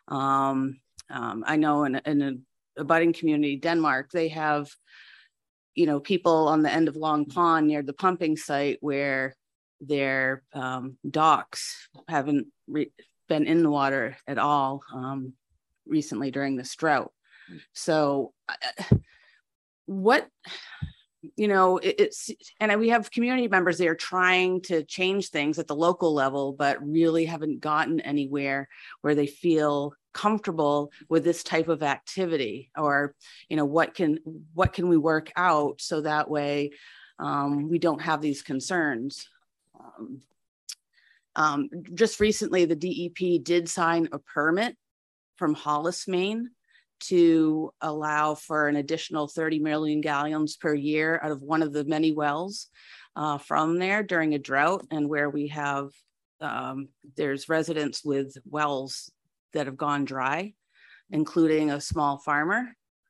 I know in a budding community, Denmark, they have, people on the end of Long Pond near the pumping site where their docks haven't been in the water at all recently during this drought. So we have community members that are trying to change things at the local level, but really haven't gotten anywhere where they feel comfortable with this type of activity, or what can we work out so that way we don't have these concerns. Just recently, the DEP did sign a permit from Hollis, Maine, to allow for an additional 30 million gallons per year out of one of the many wells from there during a drought, and where we have, there's residents with wells that have gone dry, including a small farmer.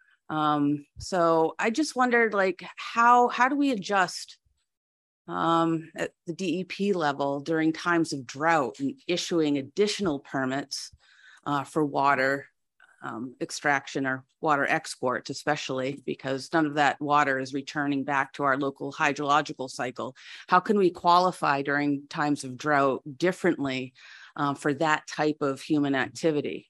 So I just wondered, how do we adjust at the DEP level during times of drought and issuing additional permits for water extraction or water exports, especially because none of that water is returning back to our local hydrological cycle? How can we qualify during times of drought differently for that type of human activity?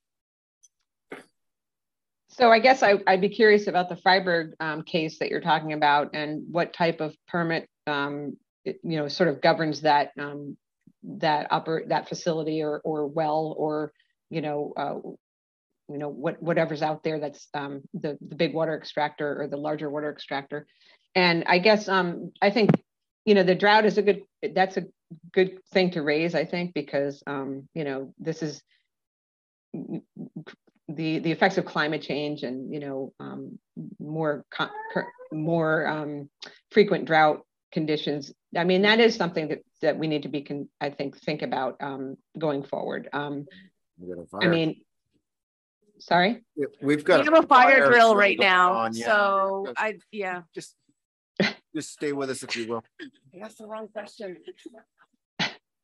So I guess I'd be curious about the Freiberg case that you're talking about, and what type of permit sort of governs that that facility or well, or whatever's out there that's the big water extractor or the larger water extractor. And I guess I think the drought is that's a good thing to raise, I think, because this is the effects of climate change and more frequent drought conditions. I mean, that is something that we need to be think about going forward. I mean, Sorry? We've got. We have a fire drill right going now, on, yeah. so yeah. Just stay with us if you will. I asked the wrong question.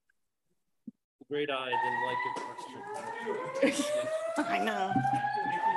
Great eye, didn't like your question. I know.